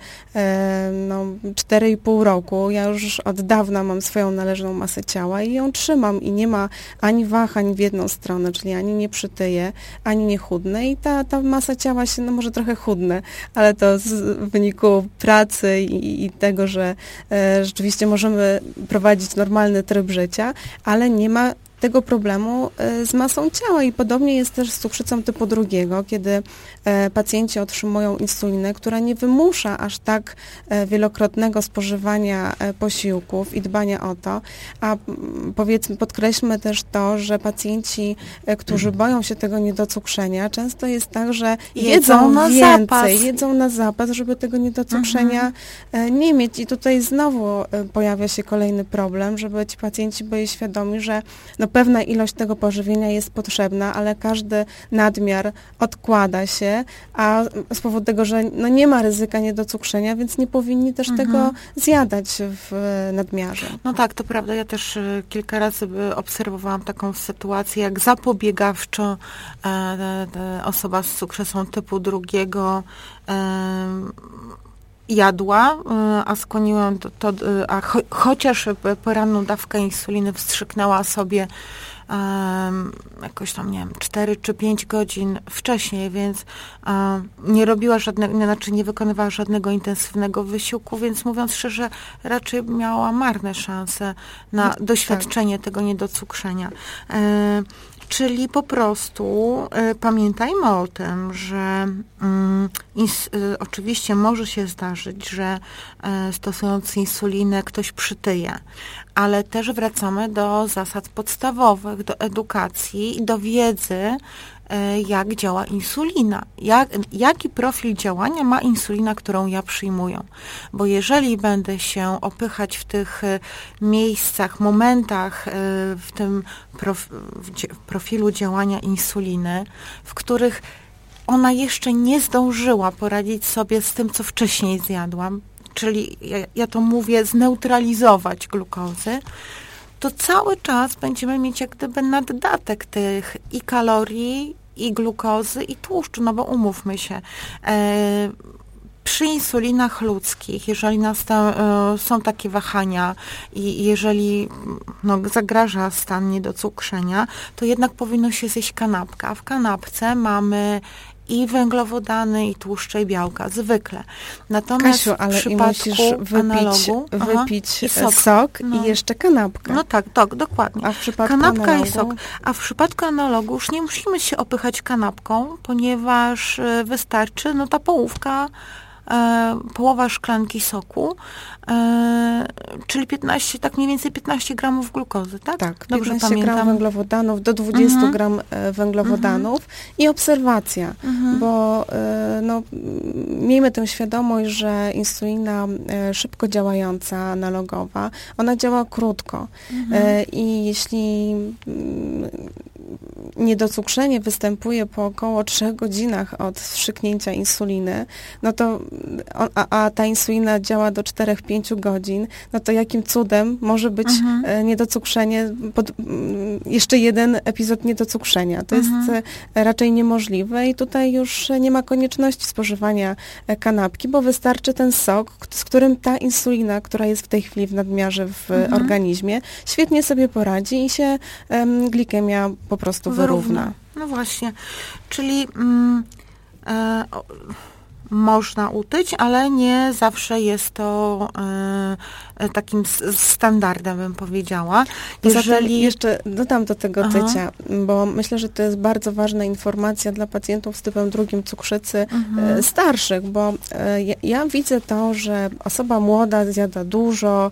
4,5 roku. Ja już od dawna mam swoją należną masę ciała i ją trzymam i nie ma ani wahań w jedną stronę, czyli ani nie przytyję, ani nie chudnę i ta masa ciała się, może trochę chudnę, ale to w wyniku pracy i tego, że rzeczywiście możemy prowadzić normalny tryb życia, ale nie ma tego problemu z masą ciała i podobnie jest też z cukrzycą typu 2, kiedy pacjenci otrzymują insulinę, która nie wymusza aż tak wielokrotnego spożywania posiłków i dbania o to, a powiedzmy, podkreślmy też to, że pacjenci, którzy boją się tego niedocukrzenia, często jest tak, że jedzą więcej, jedzą na zapas, żeby tego niedocukrzenia nie mieć i tutaj znowu pojawia się kolejny problem, żeby ci pacjenci byli świadomi, że pewna ilość tego pożywienia jest potrzebna, ale każdy nadmiar odkłada się, a z powodu tego, że nie ma ryzyka niedocukrzenia, więc nie powinni też tego zjadać w nadmiarze. No tak, to prawda. Ja też kilka razy obserwowałam taką sytuację, jak zapobiegawczo osoba z cukrzycą typu 2 jadła, a skłoniłam chociaż poranną dawkę insuliny wstrzyknęła sobie jakoś tam, nie wiem, 4 czy 5 godzin wcześniej, więc nie robiła nie wykonywała żadnego intensywnego wysiłku, więc mówiąc szczerze, raczej miała marne szanse na doświadczenie tego niedocukrzenia. Czyli po prostu pamiętajmy o tym, że oczywiście może się zdarzyć, że stosując insulinę ktoś przytyje, ale też wracamy do zasad podstawowych, do edukacji i do wiedzy, jak działa insulina, jaki profil działania ma insulina, którą ja przyjmuję. Bo jeżeli będę się opychać w tych miejscach, momentach w tym profilu działania insuliny, w których ona jeszcze nie zdążyła poradzić sobie z tym, co wcześniej zjadłam, czyli ja to mówię, zneutralizować glukozy, to cały czas będziemy mieć jak gdyby naddatek tych i kalorii, i glukozy, i tłuszczu, no bo umówmy się, przy insulinach ludzkich, jeżeli są takie wahania i jeżeli zagraża stan niedocukrzenia, to jednak powinno się zjeść kanapka, a w kanapce mamy i węglowodany, i tłuszcze, i białka, zwykle. Natomiast Kasiu, ale w przypadku musisz wypić i sok i jeszcze kanapkę. No tak, dokładnie. A w przypadku kanapka analogu? I sok. A w przypadku analogu już nie musimy się opychać kanapką, ponieważ wystarczy ta połowa szklanki soku, czyli 15, tak mniej więcej 15 gramów glukozy, tak? Tak, dobrze 15 pamiętam. gram węglowodanów do 20 gram węglowodanów i obserwacja, bo miejmy tę świadomość, że insulina szybko działająca, analogowa, ona działa krótko i jeśli niedocukrzenie występuje po około 3 godzinach od wstrzyknięcia insuliny, no to a ta insulina działa do 4-5 godzin, no to jakim cudem może być niedocukrzenie, jeszcze jeden epizod niedocukrzenia. To jest raczej niemożliwe i tutaj już nie ma konieczności spożywania kanapki, bo wystarczy ten sok, z którym ta insulina, która jest w tej chwili w nadmiarze w organizmie, świetnie sobie poradzi i się glikemia po prostu wyrówna. No właśnie, czyli można utyć, ale nie zawsze jest to takim standardem, bym powiedziała. Jeżeli jeszcze dodam do tego tycia, bo myślę, że to jest bardzo ważna informacja dla pacjentów z typem 2 cukrzycy starszych, bo ja widzę to, że osoba młoda zjada dużo,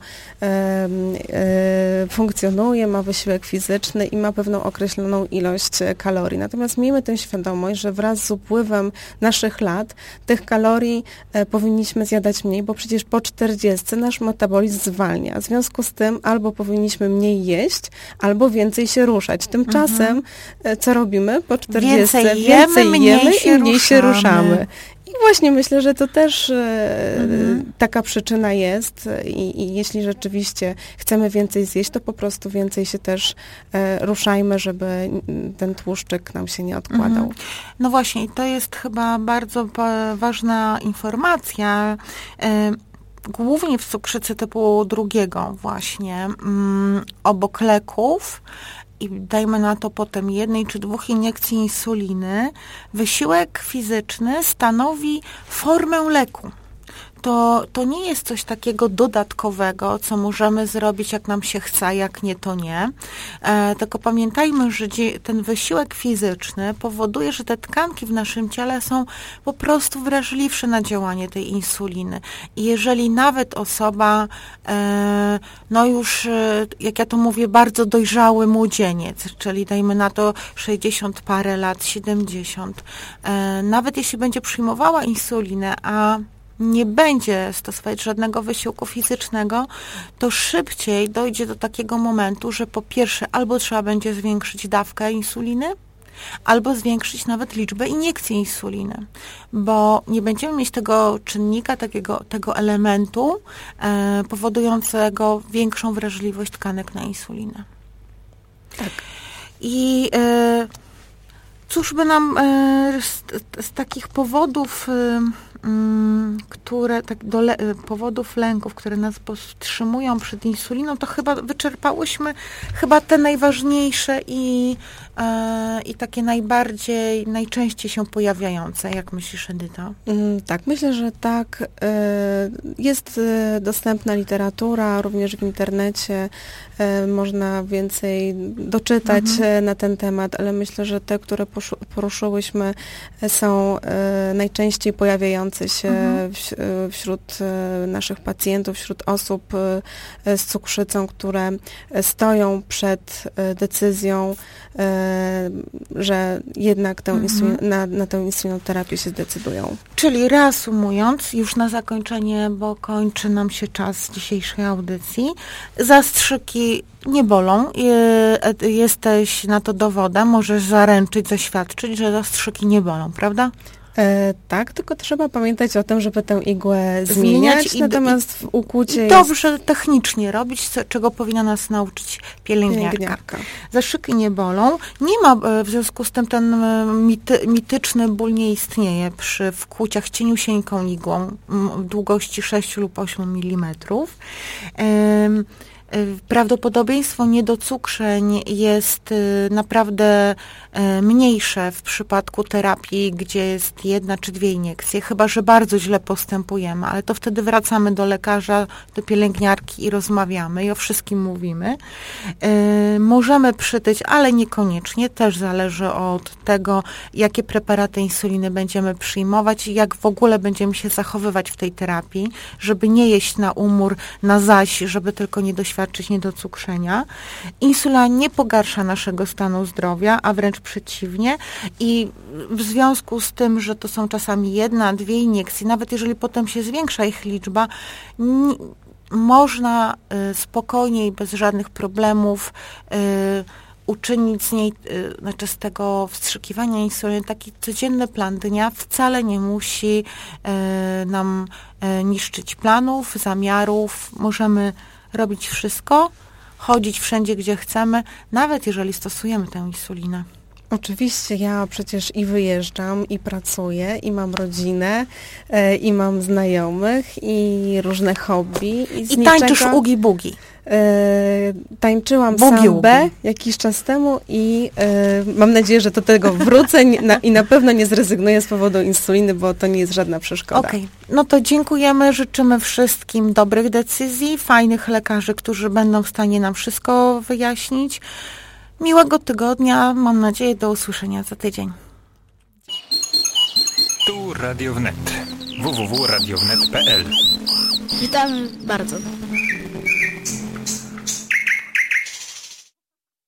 funkcjonuje, ma wysiłek fizyczny i ma pewną określoną ilość kalorii. Natomiast miejmy tę świadomość, że wraz z upływem naszych lat tych kalorii powinniśmy zjadać mniej, bo przecież po 40 nasz metabolizm zwalnia. W związku z tym albo powinniśmy mniej jeść, albo więcej się ruszać. Tymczasem co robimy? Po 40 więcej jemy i mniej się ruszamy. I właśnie myślę, że to też taka przyczyna jest i jeśli rzeczywiście chcemy więcej zjeść, to po prostu więcej się też ruszajmy, żeby ten tłuszczyk nam się nie odkładał. No właśnie, to jest chyba bardzo ważna informacja, głównie w cukrzycy typu 2 właśnie, obok leków i dajmy na to potem 1 czy 2 iniekcji insuliny, wysiłek fizyczny stanowi formę leku. To nie jest coś takiego dodatkowego, co możemy zrobić, jak nam się chce, jak nie, to nie. Tylko pamiętajmy, że ten wysiłek fizyczny powoduje, że te tkanki w naszym ciele są po prostu wrażliwsze na działanie tej insuliny. I jeżeli nawet osoba, już, jak ja to mówię, bardzo dojrzały młodzieniec, czyli dajmy na to 60 parę lat, 70, nawet jeśli będzie przyjmowała insulinę, a nie będzie stosować żadnego wysiłku fizycznego, to szybciej dojdzie do takiego momentu, że po pierwsze albo trzeba będzie zwiększyć dawkę insuliny, albo zwiększyć nawet liczbę iniekcji insuliny, bo nie będziemy mieć tego czynnika, tego elementu powodującego większą wrażliwość tkanek na insulinę. Tak. I cóż by nam z takich powodów które powodów lęków, które nas powstrzymują przed insuliną, to chyba wyczerpałyśmy te najważniejsze i takie najczęściej się pojawiające. Jak myślisz, Edyta? Tak, myślę, że tak. Jest dostępna literatura, również w internecie można więcej doczytać na ten temat, ale myślę, że te, które poruszyłyśmy, są najczęściej pojawiające się wśród naszych pacjentów, wśród osób z cukrzycą, które stoją przed decyzją, że jednak na tę insulinoterapię się zdecydują. Czyli reasumując, już na zakończenie, bo kończy nam się czas dzisiejszej audycji, zastrzyki nie bolą. Jesteś na to dowodem, możesz zaręczyć, zaświadczyć, że zastrzyki nie bolą, prawda? Tak, tylko trzeba pamiętać o tym, żeby tę igłę zmieniać, natomiast w ukłucie dobrze technicznie robić, czego powinna nas nauczyć pielęgniarka. Zastrzyki nie bolą. Nie ma, w związku z tym ten mityczny ból nie istnieje przy wkłuciach cieniusieńką igłą długości 6 lub 8 mm. Prawdopodobieństwo niedocukrzeń jest naprawdę mniejsze w przypadku terapii, gdzie jest 1 czy 2 iniekcje, chyba że bardzo źle postępujemy, ale to wtedy wracamy do lekarza, do pielęgniarki i rozmawiamy i o wszystkim mówimy. Możemy przytyć, ale niekoniecznie, też zależy od tego, jakie preparaty insuliny będziemy przyjmować i jak w ogóle będziemy się zachowywać w tej terapii, żeby nie jeść na umór, na zaś, żeby tylko nie doświadczyć niedocukrzenia. Insulina nie pogarsza naszego stanu zdrowia, a wręcz przeciwnie. I w związku z tym, że to są czasami 1, 2 iniekcje, nawet jeżeli potem się zwiększa ich liczba, można spokojnie i bez żadnych problemów uczynić z niej, z tego wstrzykiwania insuliny taki codzienny plan dnia wcale nie musi nam niszczyć planów, zamiarów. Możemy robić wszystko, chodzić wszędzie, gdzie chcemy, nawet jeżeli stosujemy tę insulinę. Oczywiście, ja przecież i wyjeżdżam, i pracuję, i mam rodzinę, i mam znajomych, i różne hobby. I tańczysz ugi-bugi. Tańczyłam sambę jakiś czas temu i mam nadzieję, że do tego wrócę i na pewno nie zrezygnuję z powodu insuliny, bo to nie jest żadna przeszkoda. Okej. No to dziękujemy, życzymy wszystkim dobrych decyzji, fajnych lekarzy, którzy będą w stanie nam wszystko wyjaśnić. Miłego tygodnia, mam nadzieję, do usłyszenia za tydzień. Tu Radio Wnet. www.radiownet.pl. Witamy bardzo.